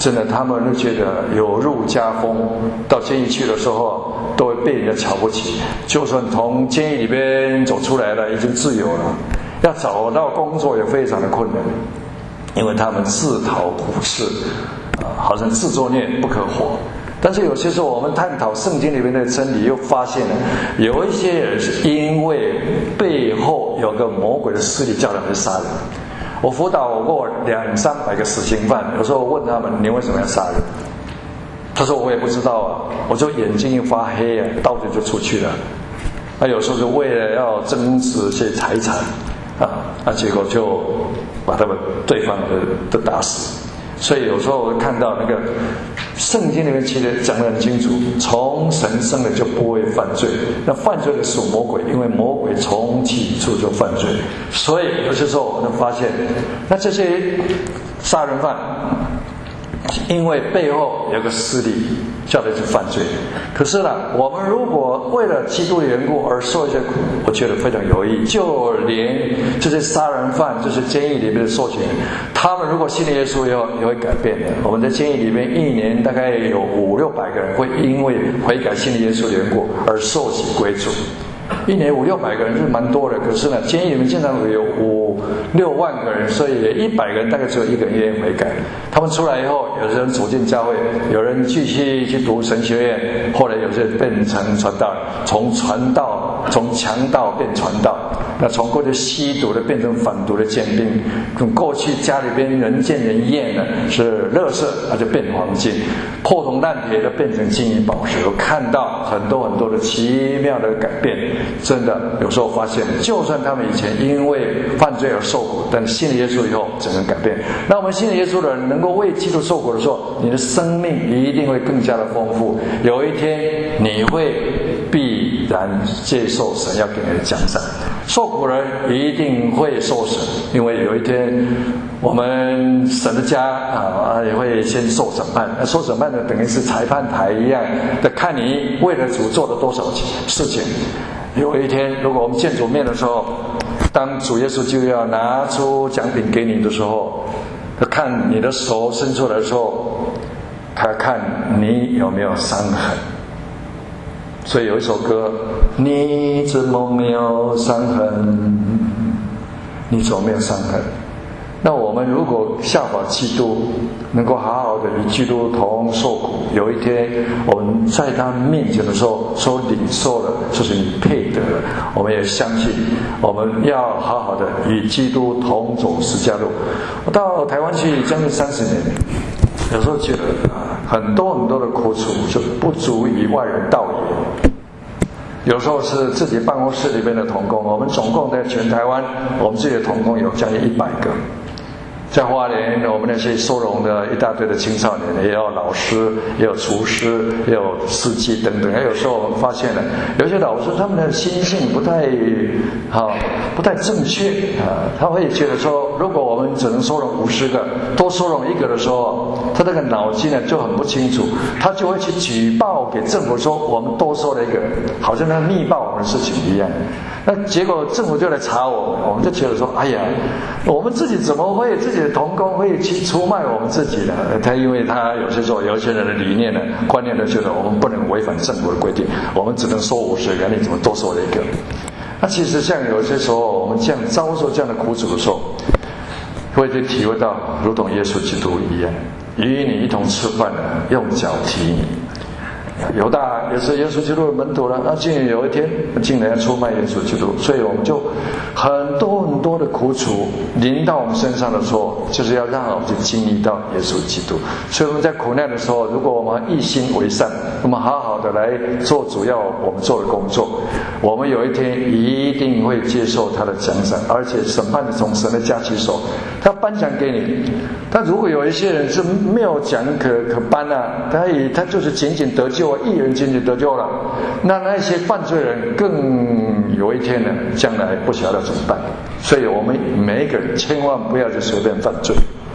真的他们都觉得有辱家风，到监狱去的时候都会被人家瞧不起，就算从监狱里边走出来了，已经自由了，要找到工作也非常的困难，因为他们自讨苦吃，啊，好像自作孽不可活。但是有些时候我们探讨圣经里面的真理，又发现了有一些人是因为背后有个魔鬼的势力叫他们杀人。我辅导过两三百个死刑犯，有时候问他们：“你为什么要杀人？”他说：“我也不知道啊，我就眼睛一发黑啊，刀子就出去了。那有时候是为了要争执些财产啊，那结果就把他们对方的都打死。所以有时候我看到那个圣经里面其实讲得很清楚，从神生的就不会犯罪，那犯罪的属魔鬼，因为魔鬼从起初就犯罪。所以有些时候我们发现，那这些杀人犯因为背后有个势力叫他去犯罪，可是呢，我们如果为了基督的缘故而受一些苦，我觉得非常有益。就连这些杀人犯，这些监狱里面的受刑人，他们如果信了耶稣以后也会改变的。我们在监狱里面一年大概有五六百个人会因为悔改信了耶稣的缘故而受洗归主。一年五六百个人是蛮多的，可是呢，监狱里面经常有五六万个人，所以一百个人大概只有一个人愿意悔改。他们出来以后，有人走进教会，有人继续去读神学院，后来有些变成传道，从传道从强盗变传道，那从过去吸毒的变成反毒的坚兵，从过去家里边人见人厌的是垃圾，那就变黄金，破铜烂铁的变成金银宝石。我看到很多很多的奇妙的改变。真的有时候发现，就算他们以前因为犯罪而受苦，但信了耶稣以后整个改变。那我们信了耶稣的人能够为基督受苦的时候，你的生命一定会更加的丰富。有一天你会必然接受神要给你的奖赏。受苦人一定会受审，因为有一天我们神的家啊也会先受审判。那受审判的等于是裁判台一样的，看你为了主做了多少事情。有一天如果我们见主面的时候，当主耶稣就要拿出奖品给你的时候，他看你的手伸出来的时候，他看你有没有伤痕。所以有一首歌，你怎么没有伤痕，你怎么没有伤痕。那我们如果效法基督，能够好好的与基督同受苦，有一天我们在他面前的时候所领受的就是你配得的。我们也相信我们要好好的与基督同走十架路。我到台湾去将近三十年，有时候觉得很多很多的苦楚就不足以外人道也。有时候是自己办公室里面的同工，我们总共在全台湾，我们自己的同工有将近一百个。在花莲，我们那些收容的一大堆的青少年，也有老师，也有厨师，也有司机等等。有时候我们发现了，有些老师他们的心性不太好，不太正确啊。他会觉得说，如果我们只能收容五十个，多收容一个的时候，他这个脑筋呢就很不清楚，他就会去举报给政府说，我们多收了一个，好像他密报我们的事情一样。那结果政府就来查我们，我们就觉得说，哎呀，我们自己怎么会自己的同工会去出卖我们自己呢？他因为他有些时候有一些人的理念呢、观念呢，觉得我们不能违反政府的规定，我们只能收五十个，你怎么多收了一个？那其实像有些时候我们这样遭受这样的苦楚的时候，会去体会到，如同耶稣基督一样，与你一同吃饭的，用脚踢你。犹大也是耶稣基督的门徒了，那竟然有一天竟然要出卖耶稣基督，所以我们就很多很多的苦楚临到我们身上的时候，就是要让我们去经历到耶稣基督。所以我们在苦难的时候，如果我们一心为善，我们好好的来做主要我们做的工作，我们有一天一定会接受他的奖赏，而且审判是从神的家起手，他颁奖给你。但如果有一些人是没有奖可可颁啊，他也他就是仅仅得救，一人仅仅得救了，那那些犯罪人更有一天呢，将来不晓得怎么办。所以我们每一个人千万不要去随便犯罪。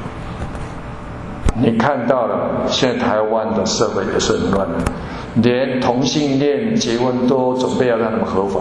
你看到了，现在台湾的社会也是很乱的，连同性恋结婚都准备要让他们合法。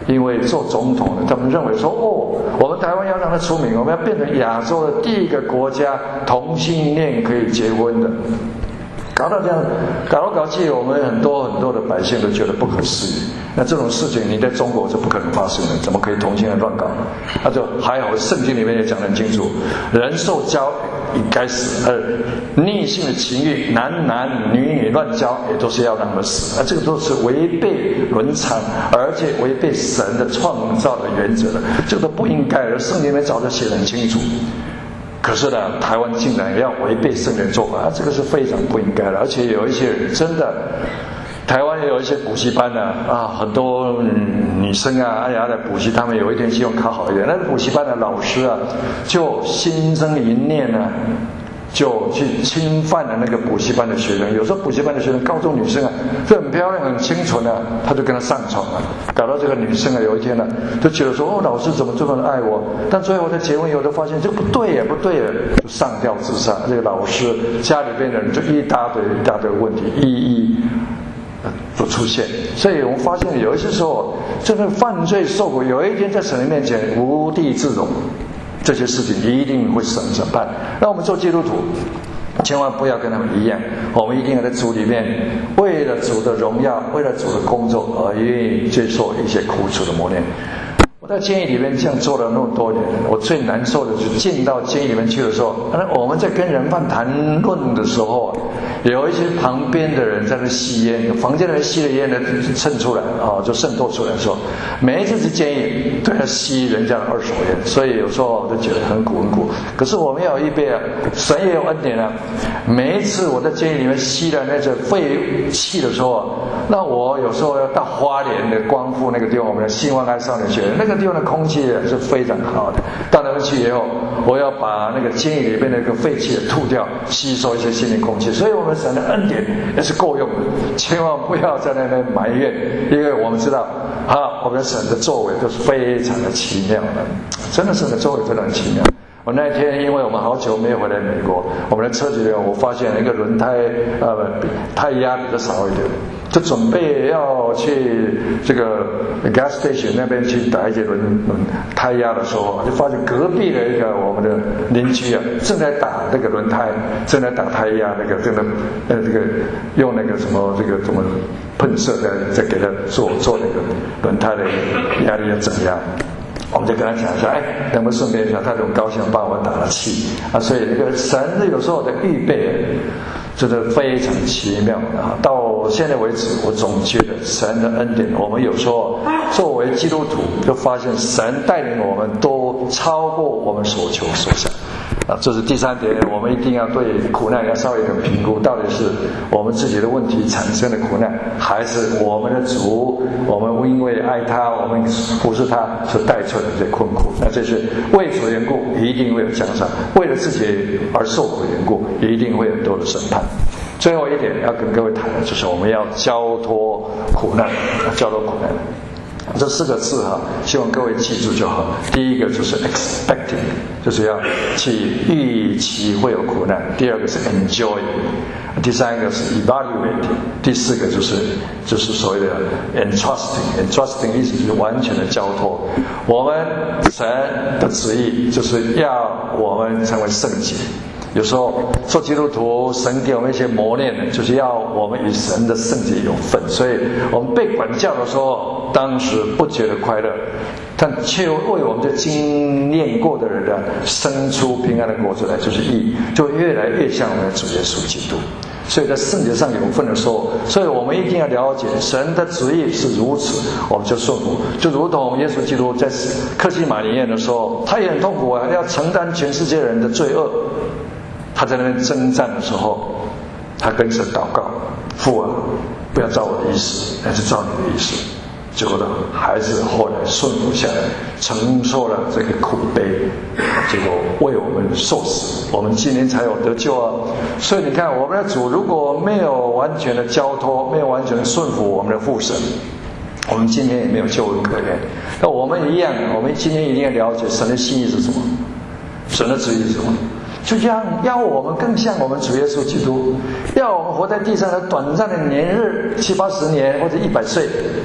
因为做总统的，他们认为说，哦，我们台湾要让它出名，我们要变成亚洲的第一个国家同性恋可以结婚的。搞到这样，搞来搞去，我们很多很多的百姓都觉得不可思议。那这种事情你在中国是不可能发生的，怎么可以同性恋乱搞？那就还好，圣经里面也讲得很清楚，人受交已该死，而逆性的情欲，男男女女乱交也都是要让他们死。啊，这个都是违背伦常，而且违背神的创造的原则的，这个都不应该的。圣经里面早就写得很清楚。可是呢，台湾竟然要违背圣人做法，啊，这个是非常不应该的。而且有一些人真的，台湾也有一些补习班呢，啊，很多、嗯、女生啊，哎呀来补习，他们有一天希望考好一点，那补习班的老师啊，就心生一念呢、啊。就去侵犯了那个补习班的学生。有时候补习班的学生，高中女生啊，就很漂亮很清纯啊，他就跟他上床了，搞到这个女生啊，有一天呢、啊，就觉得说，哦，老师怎么这么爱我？但最后他结婚以后，就发现这不对呀，不对呀，就上吊自杀。这个老师家里边的人就一大堆一大堆问题，一一都出现。所以我们发现有一些时候，这个犯罪受苦，有一天在神的面前无地自容。这些事情一定会审审判。那我们做基督徒，千万不要跟他们一样，我们一定要在主里面，为了主的荣耀，为了主的工作而愿意接受一些苦楚的磨练。我在监狱里面这样做了那么多年，我最难受的就是进到监狱里面去的时候，我们在跟人犯谈论的时候，有一些旁边的人在那吸烟，房间里面吸的烟呢渗出来啊，就渗透出来的时候，每一次去监狱都要吸人家的二手烟，所以有时候我就觉得很苦很苦。可是我们要有预备啊，神也有恩典啊。每一次我在监狱里面吸了那个废气的时候，那我有时候要到花莲的光复那个地方，我们的新万安少年学院那个地方的空气是非常好的。到那边去以后，我要把那个监狱里面的一个废气吐掉，吸收一些新的空气。所以我们神的恩典也是够用的，千万不要在那边埋怨，因为我们知道啊，我们神的作为都是非常的奇妙的，真的是神的作为非常奇妙。我那天因为我们好久没有回来美国，我们的车子里我发现一个轮胎呃胎压比较少一点，就准备要去这个 gas station 那边去打一节轮轮胎压的时候，就发现隔壁的一个我们的邻居啊，正在打那个轮胎，正在打胎压，那个正在呃这个用那个什么这个什么喷射在在给他做做那个轮胎的压力的增压。我们就跟他讲说，哎，能不能顺便一下，他很高兴帮我打了气啊。所以那个神有时候的预备，真的非常奇妙啊。到现在为止，我总觉得神的恩典，我们有时候作为基督徒，就发现神带领我们都超过我们所求所想。啊，这是第三点，我们一定要对苦难要稍微的评估，到底是我们自己的问题产生的苦难，还是我们的主，我们因为爱他，我们服侍他所带出来的这些困苦。那这是为主的缘故，一定会有奖赏；为了自己而受苦的缘故，一定会有很多的审判。最后一点要跟各位谈的就是我们要交托苦难，交托苦难。这四个字哈，希望各位记住就好。第一个就是 expecting， 就是要去预期会有苦难；第二个是 enjoy， 第三个是 evaluate， 第四个就是就是所谓的 entrusting。entrusting 意思就是完全的交托。我们神的旨意就是要我们成为圣洁。有时候做基督徒，神给我们一些磨练，就是要我们与神的圣洁有份。所以我们被管教的时候，当时不觉得快乐，但却为我们的经验过的人呢，生出平安的果子来，就是义，就越来越像我们的主耶稣基督。所以在圣洁上有份的时候，所以我们一定要了解神的旨意是如此，我们就顺服。就如同耶稣基督在客西马尼园的时候，他也很痛苦啊，要承担全世界人的罪恶。他在那边征战的时候，他跟神祷告：父啊，不要照我的意思，乃是照你的意思。结果呢，还是后来顺服下来，承受了这个苦悲，结果为我们受死，我们今天才有得救啊！所以你看，我们的主如果没有完全的交托，没有完全的顺服我们的父神，我们今天也没有救恩可言。那我们一样，我们今天一定要了解神的心意是什么，神的旨意是什么。就像要我们更像我们主耶稣基督，要我们活在地上的短暂的年日七八十年或者一百岁，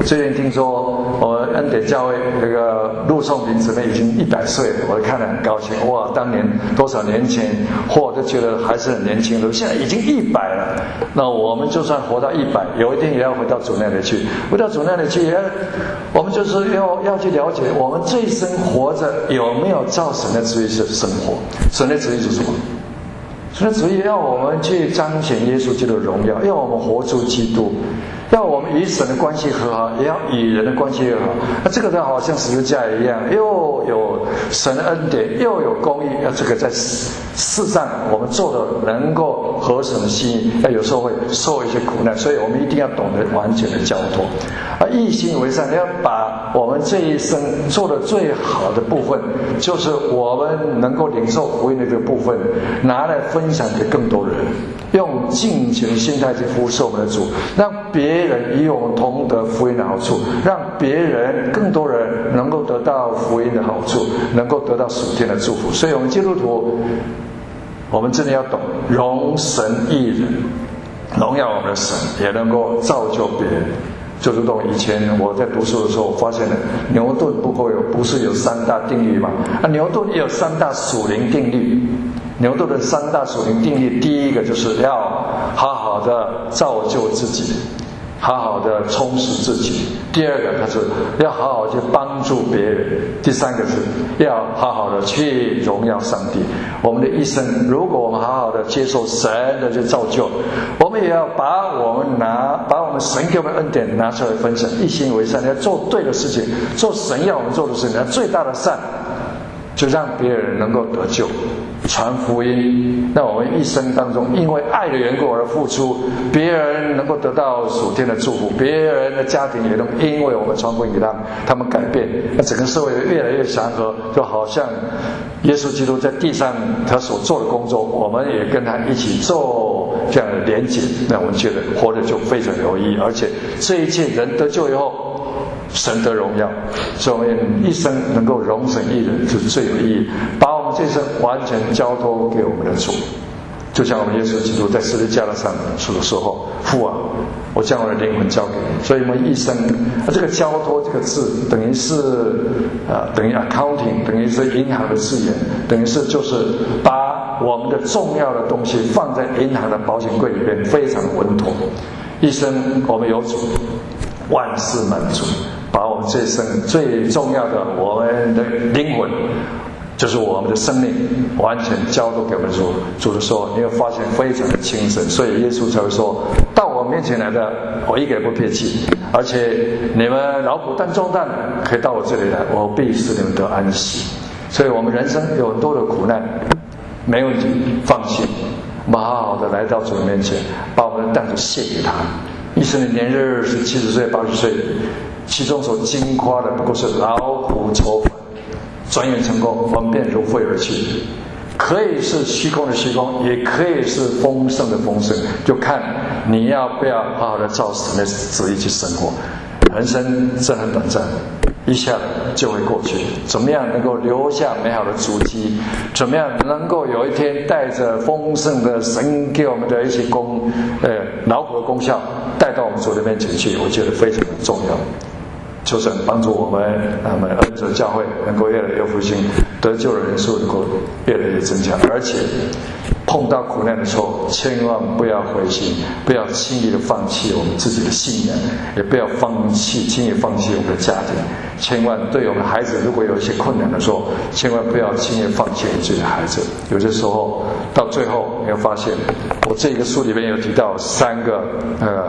最近听说我们恩典教会那个陆颂平姊妹已经一百岁了，我看得很高兴。哇，当年多少年前，我都觉得还是很年轻的，现在已经一百了。那我们就算活到一百，有一天也要回到主那里去。回到主那里去，也要我们就是要要去了解，我们这一生活着有没有照神的旨意去生活？神的旨意是什么？神的旨意要我们去彰显耶稣基督的荣耀，要我们活出基督。要我们与神的关系和好，也要与人的关系和好。那这个就好像十字架一样，又有神的恩典，又有公义。要这个在世上我们做的能够合神的心意，那有时候会受一些苦难，所以我们一定要懂得完全的交托。而一心为善，要把我们这一生做的最好的部分，就是我们能够领受福音的这个部分，拿来分享给更多人，用敬虔的心态去服侍我们的主，让别人与我们同得福音的好处，让别人更多人能够得到福音的好处，能够得到属天的祝福。所以我们基督徒，我们真的要懂容神益人，荣耀我们的神，也能够造就别人。就如同以前我在读书的时候，我发现了牛顿不过有不是有三大定律吗？啊，牛顿也有三大属灵定律。牛顿的三大属灵定律，第一个就是要好好的造就自己，好好的充实自己；第二个，他是要好好去帮助别人；第三个是要好好的去荣耀上帝。我们的一生，如果我们好好的接受神的这造就，我们也要把我们拿把我们神给我们恩典拿出来分享，一心为善，要做对的事情，做神要我们做的事情，最大的善就让别人能够得救，传福音。那我们一生当中因为爱的缘故而付出，别人能够得到属天的祝福，别人的家庭也能因为我们传福音给他们，他们改变，那整个社会越来越祥和。就好像耶稣基督在地上他所做的工作，我们也跟他一起做这样的连结，那我们觉得活着就非常有意义。而且这一切人得救以后，神得荣耀，所以我们一生能够容神益人是最有意义，把我们这一生完全交托给我们的主。就像我们耶稣基督在十字架上说的时候，父啊，我将我的灵魂交给你。所以我们一生，这个交托这个字等于是呃等于 accounting， 等于是银行的字眼，等于是就是把我们的重要的东西放在银行的保险柜里边，非常稳妥。一生我们有主，万事满足，把我们这一生最重要的我们的灵魂，就是我们的生命，完全交托给我们主。主的时候，你会发现非常的轻省，所以耶稣才会说，到我面前来的，我一个也不撇弃，而且你们劳苦担重担可以到我这里来，我必使你们得安息。所以我们人生有很多的苦难，没问题，放心，我们好好的来到主的面前，把我们的担子卸给他。一生的年日是七十岁、八十岁，其中所经夸的不过是劳苦愁烦，转眼成功，我们便如飞而去。可以是虚空的虚空，也可以是丰盛的丰盛，就看你要不要好好的照神的旨意去生活。人生真的很短暂，一下就会过去。怎么样能够留下美好的足迹？怎么样能够有一天带着丰盛的神给我们的一些功，呃，劳苦的功效带到我们主的面前去？我觉得非常的重要。求神帮助我们，我们恩泽教会能够越来越复兴，得救的人数能够越来越增强，而且碰到苦难的时候，千万不要灰心，不要轻易的放弃我们自己的信仰，也不要放弃轻易放弃我们的家庭。千万对我们孩子，如果有一些困难的时候，千万不要轻易放弃我们自己的孩子。有些时候到最后你会发现，我这个书里面有提到三个呃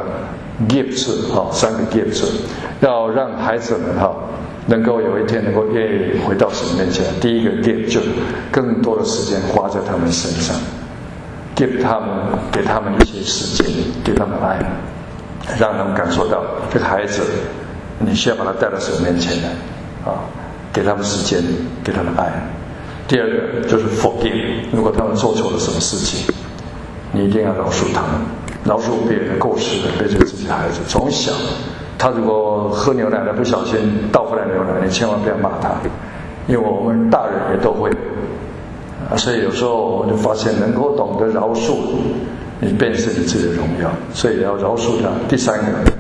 gifts 哈，三个 gifts， 要让孩子们哈能够有一天能够愿意回到神面前。第一个 gift 就更多的时间花在他们身上。给他们，给他们一些时间，给他们爱，让他们感受到这个孩子，你需要把他带到神面前来，啊，给他们时间，给他们爱。第二个就是 forgive， 如果他们做错了什么事情，你一定要饶恕他们，饶恕别人的过失的，别人自己的孩子。从小，他如果喝牛奶了不小心倒回来牛奶，你千万不要骂他，因为我们大人也都会。所以有时候我就发现，能够懂得饶恕，你便是你自己的荣耀。所以要饶恕他。第三个，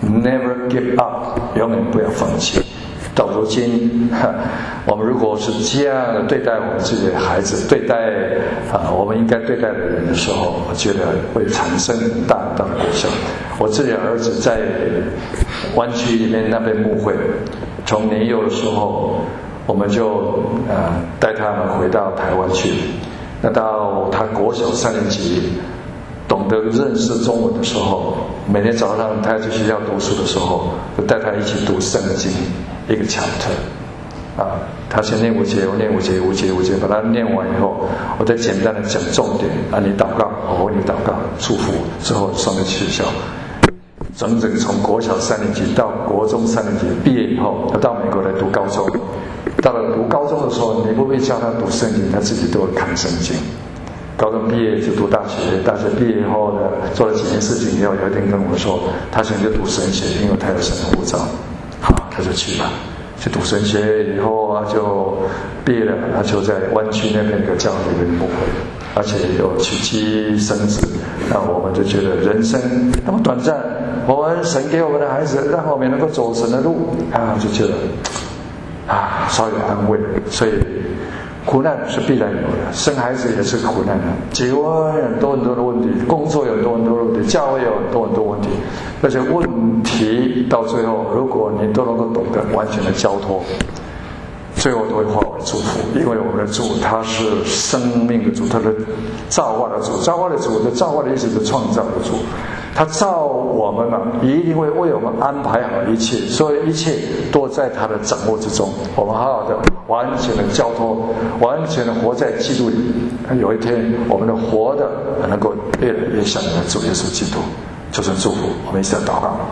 ，never give up， 永远不要放弃。到如今，我们如果是这样的对待我们自己的孩子，对待啊我们应该对待的人的时候，我觉得会产生很大很大的果效。我自己的儿子在湾区里面那边牧会，从年幼的时候，我们就呃带他们回到台湾去。那到他国小三年级，懂得认识中文的时候，每天早上他去学校读书的时候，就带他一起读圣经。一个 chapter 啊，他先念五节，我念五节，五节五节，把它念完以后，我再简单的讲重点啊，你祷告，我为你祷告，祝福之后送他去学校。整整从国小三年级到国中三年级毕业以后，他到美国来读高中。到了读高中的时候，你不必教他读圣经，他自己都会看圣经。高中毕业就读大学，大学毕业以后呢，做了几件事情以后，有一天跟我说，他想去读神学，因为他有神的护照。好，他就去了，去读神学以后啊，就毕业了，他就在湾区那边的教会里面牧会，而且有娶妻生子。那我们就觉得人生那么短暂，我们神给我们的孩子，让我们能够走神的路啊，就觉得啊稍有安慰。所以苦难是必然有的，生孩子也是苦难的，结婚有很多很多的问题，工作有很多很多的问题，教会有很多很多问题。那些问题到最后，如果你都能够懂得完全的交托，最后都会化为祝福。因为我们的主他是生命的主，他的造化的主，造化的主的造化的意思是创造的主。他造我们啊，一定会为我们安排好一切，所以一切都在他的掌握之中。我们好好的完全的交托，完全的活在基督里。有一天我们的活的能够越来越像我们的主耶稣基督，就是祝福。我们一起来祷告。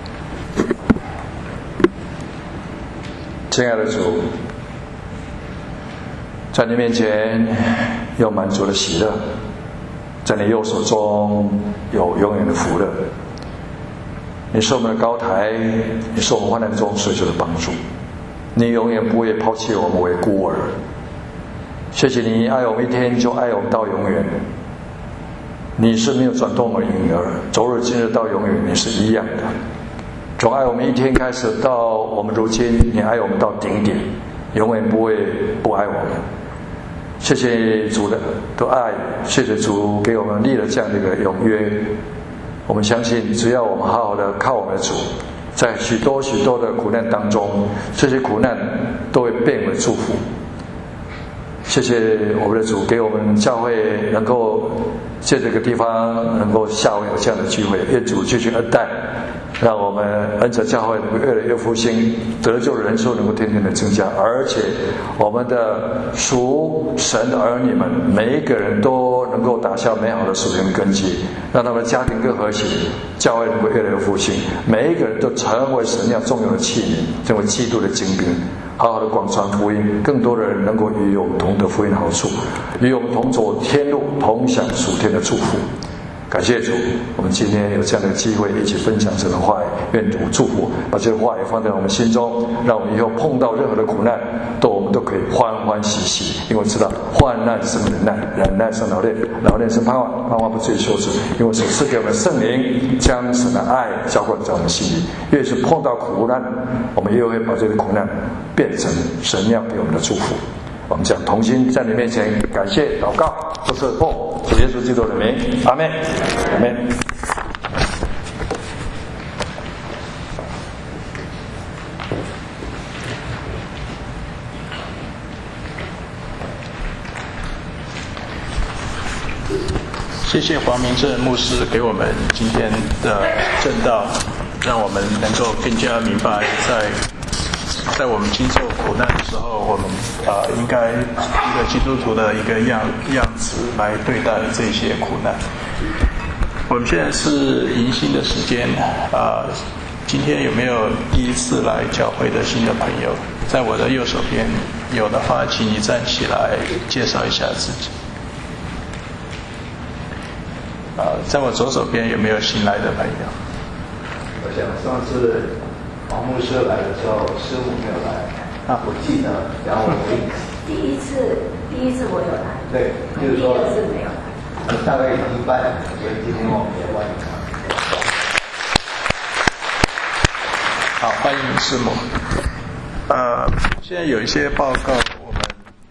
亲爱的主，在你面前有满足的喜乐，在你右手中有永远的福乐。你是我们的高台，你是我们患难中随时的帮助，你永远不会抛弃我们为孤儿。谢谢你爱我们一天就爱我们到永远，你是没有转动的婴儿，昨日今日到永远你是一样的。从爱我们一天开始到我们如今，你爱我们到顶点，永远不会不爱我们。谢谢主的的爱，谢谢主给我们立了这样的一个永约。我们相信只要我们好好的靠我们的主，在许多许多的苦难当中，这些苦难都会变为祝福。谢谢我们的主给我们教会能够借这个地方能够下午有这样的聚会，愿主继续恩待，让我们恩泽教会能够越来越复兴，得救的人数能够天天的增加，而且我们的属神的儿女们每一个人都能够打下美好的属灵根基，让他们家庭更和谐，教会能够越来越复兴，每一个人都成为神要重用的器皿，成为基督的精兵，好好的广传福音，更多的人能够与我们同得福音的好处，与我们同走天路，同享属天的祝福。感谢主，我们今天有这样的机会一起分享神的话语，愿主祝福，把这个话语放在我们心中，让我们以后碰到任何的苦难，都我们都可以欢欢喜喜，因为知道患难生忍耐，忍耐生老练，老练生盼望，盼望不至于羞耻，因为所赐给我们的圣灵将神的爱浇灌在我们心里，越是碰到苦难，我们越会把这个苦难变成神要给我们的祝福。我们将同心在你面前感谢祷告，都是奉主耶稣基督的名，阿们，阿们。 谢谢黄明正牧师给我们今天的证道，让我们能够更加明白在在我们经受苦难的时候，我们啊、呃、应该一个基督徒的一个样样子来对待这些苦难。我们现在是迎新的时间啊、呃，今天有没有第一次来教会的新的朋友？在我的右手边，有的话，请你站起来介绍一下自己。啊、呃，在我左手边有没有新来的朋友？ 我想上次黄牧师来的时候，师母没有来啊，我记得，然后我回忆第一次，第一次我有来， 对，就是说第二次没有来， 大概已经办了，所以今天我们也欢迎他。 好，欢迎师母。呃，现在有一些报告，我们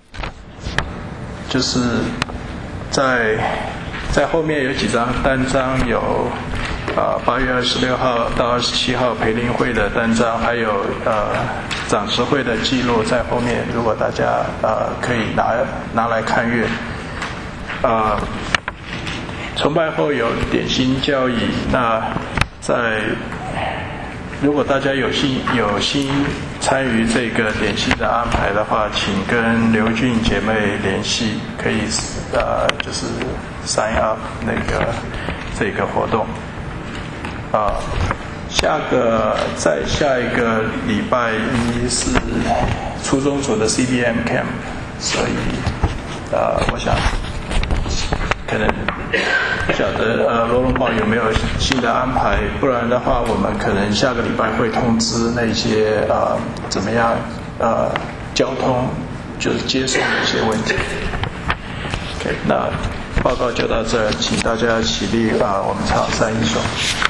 就是在在后面有几张单张有。呃，八月二十六号到二十七号培灵会的单张，还有呃长执会的记录在后面，如果大家呃可以拿拿来看阅。呃，崇拜后有点心交易，那在如果大家有心有心参与这个点心的安排的话，请跟刘俊姐妹联系，可以呃就是 sign up 那个这个活动。啊，下个在下一个礼拜一是初中组的 C B M Camp， 所以呃，我想可能不晓得呃罗龙堡有没有新的安排，不然的话，我们可能下个礼拜会通知那些呃怎么样呃交通就是接送的一些问题。OK， 那报告就到这儿，请大家起立啊、呃，我们唱三一首。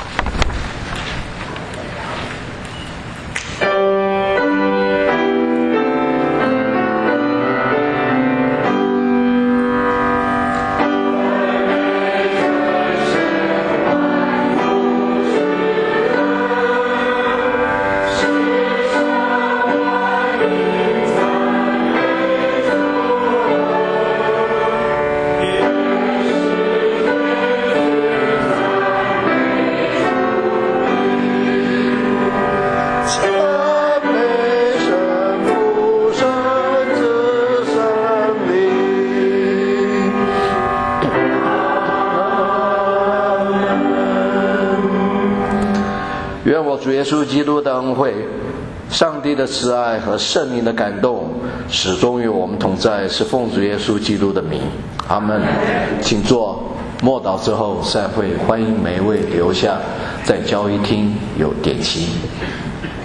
主耶稣基督的恩惠，上帝的慈爱和圣灵的感动，始终与我们同在，是奉主耶稣基督的名，阿们。请坐。默祷之后散会，欢迎每一位留下，在交易厅有点心。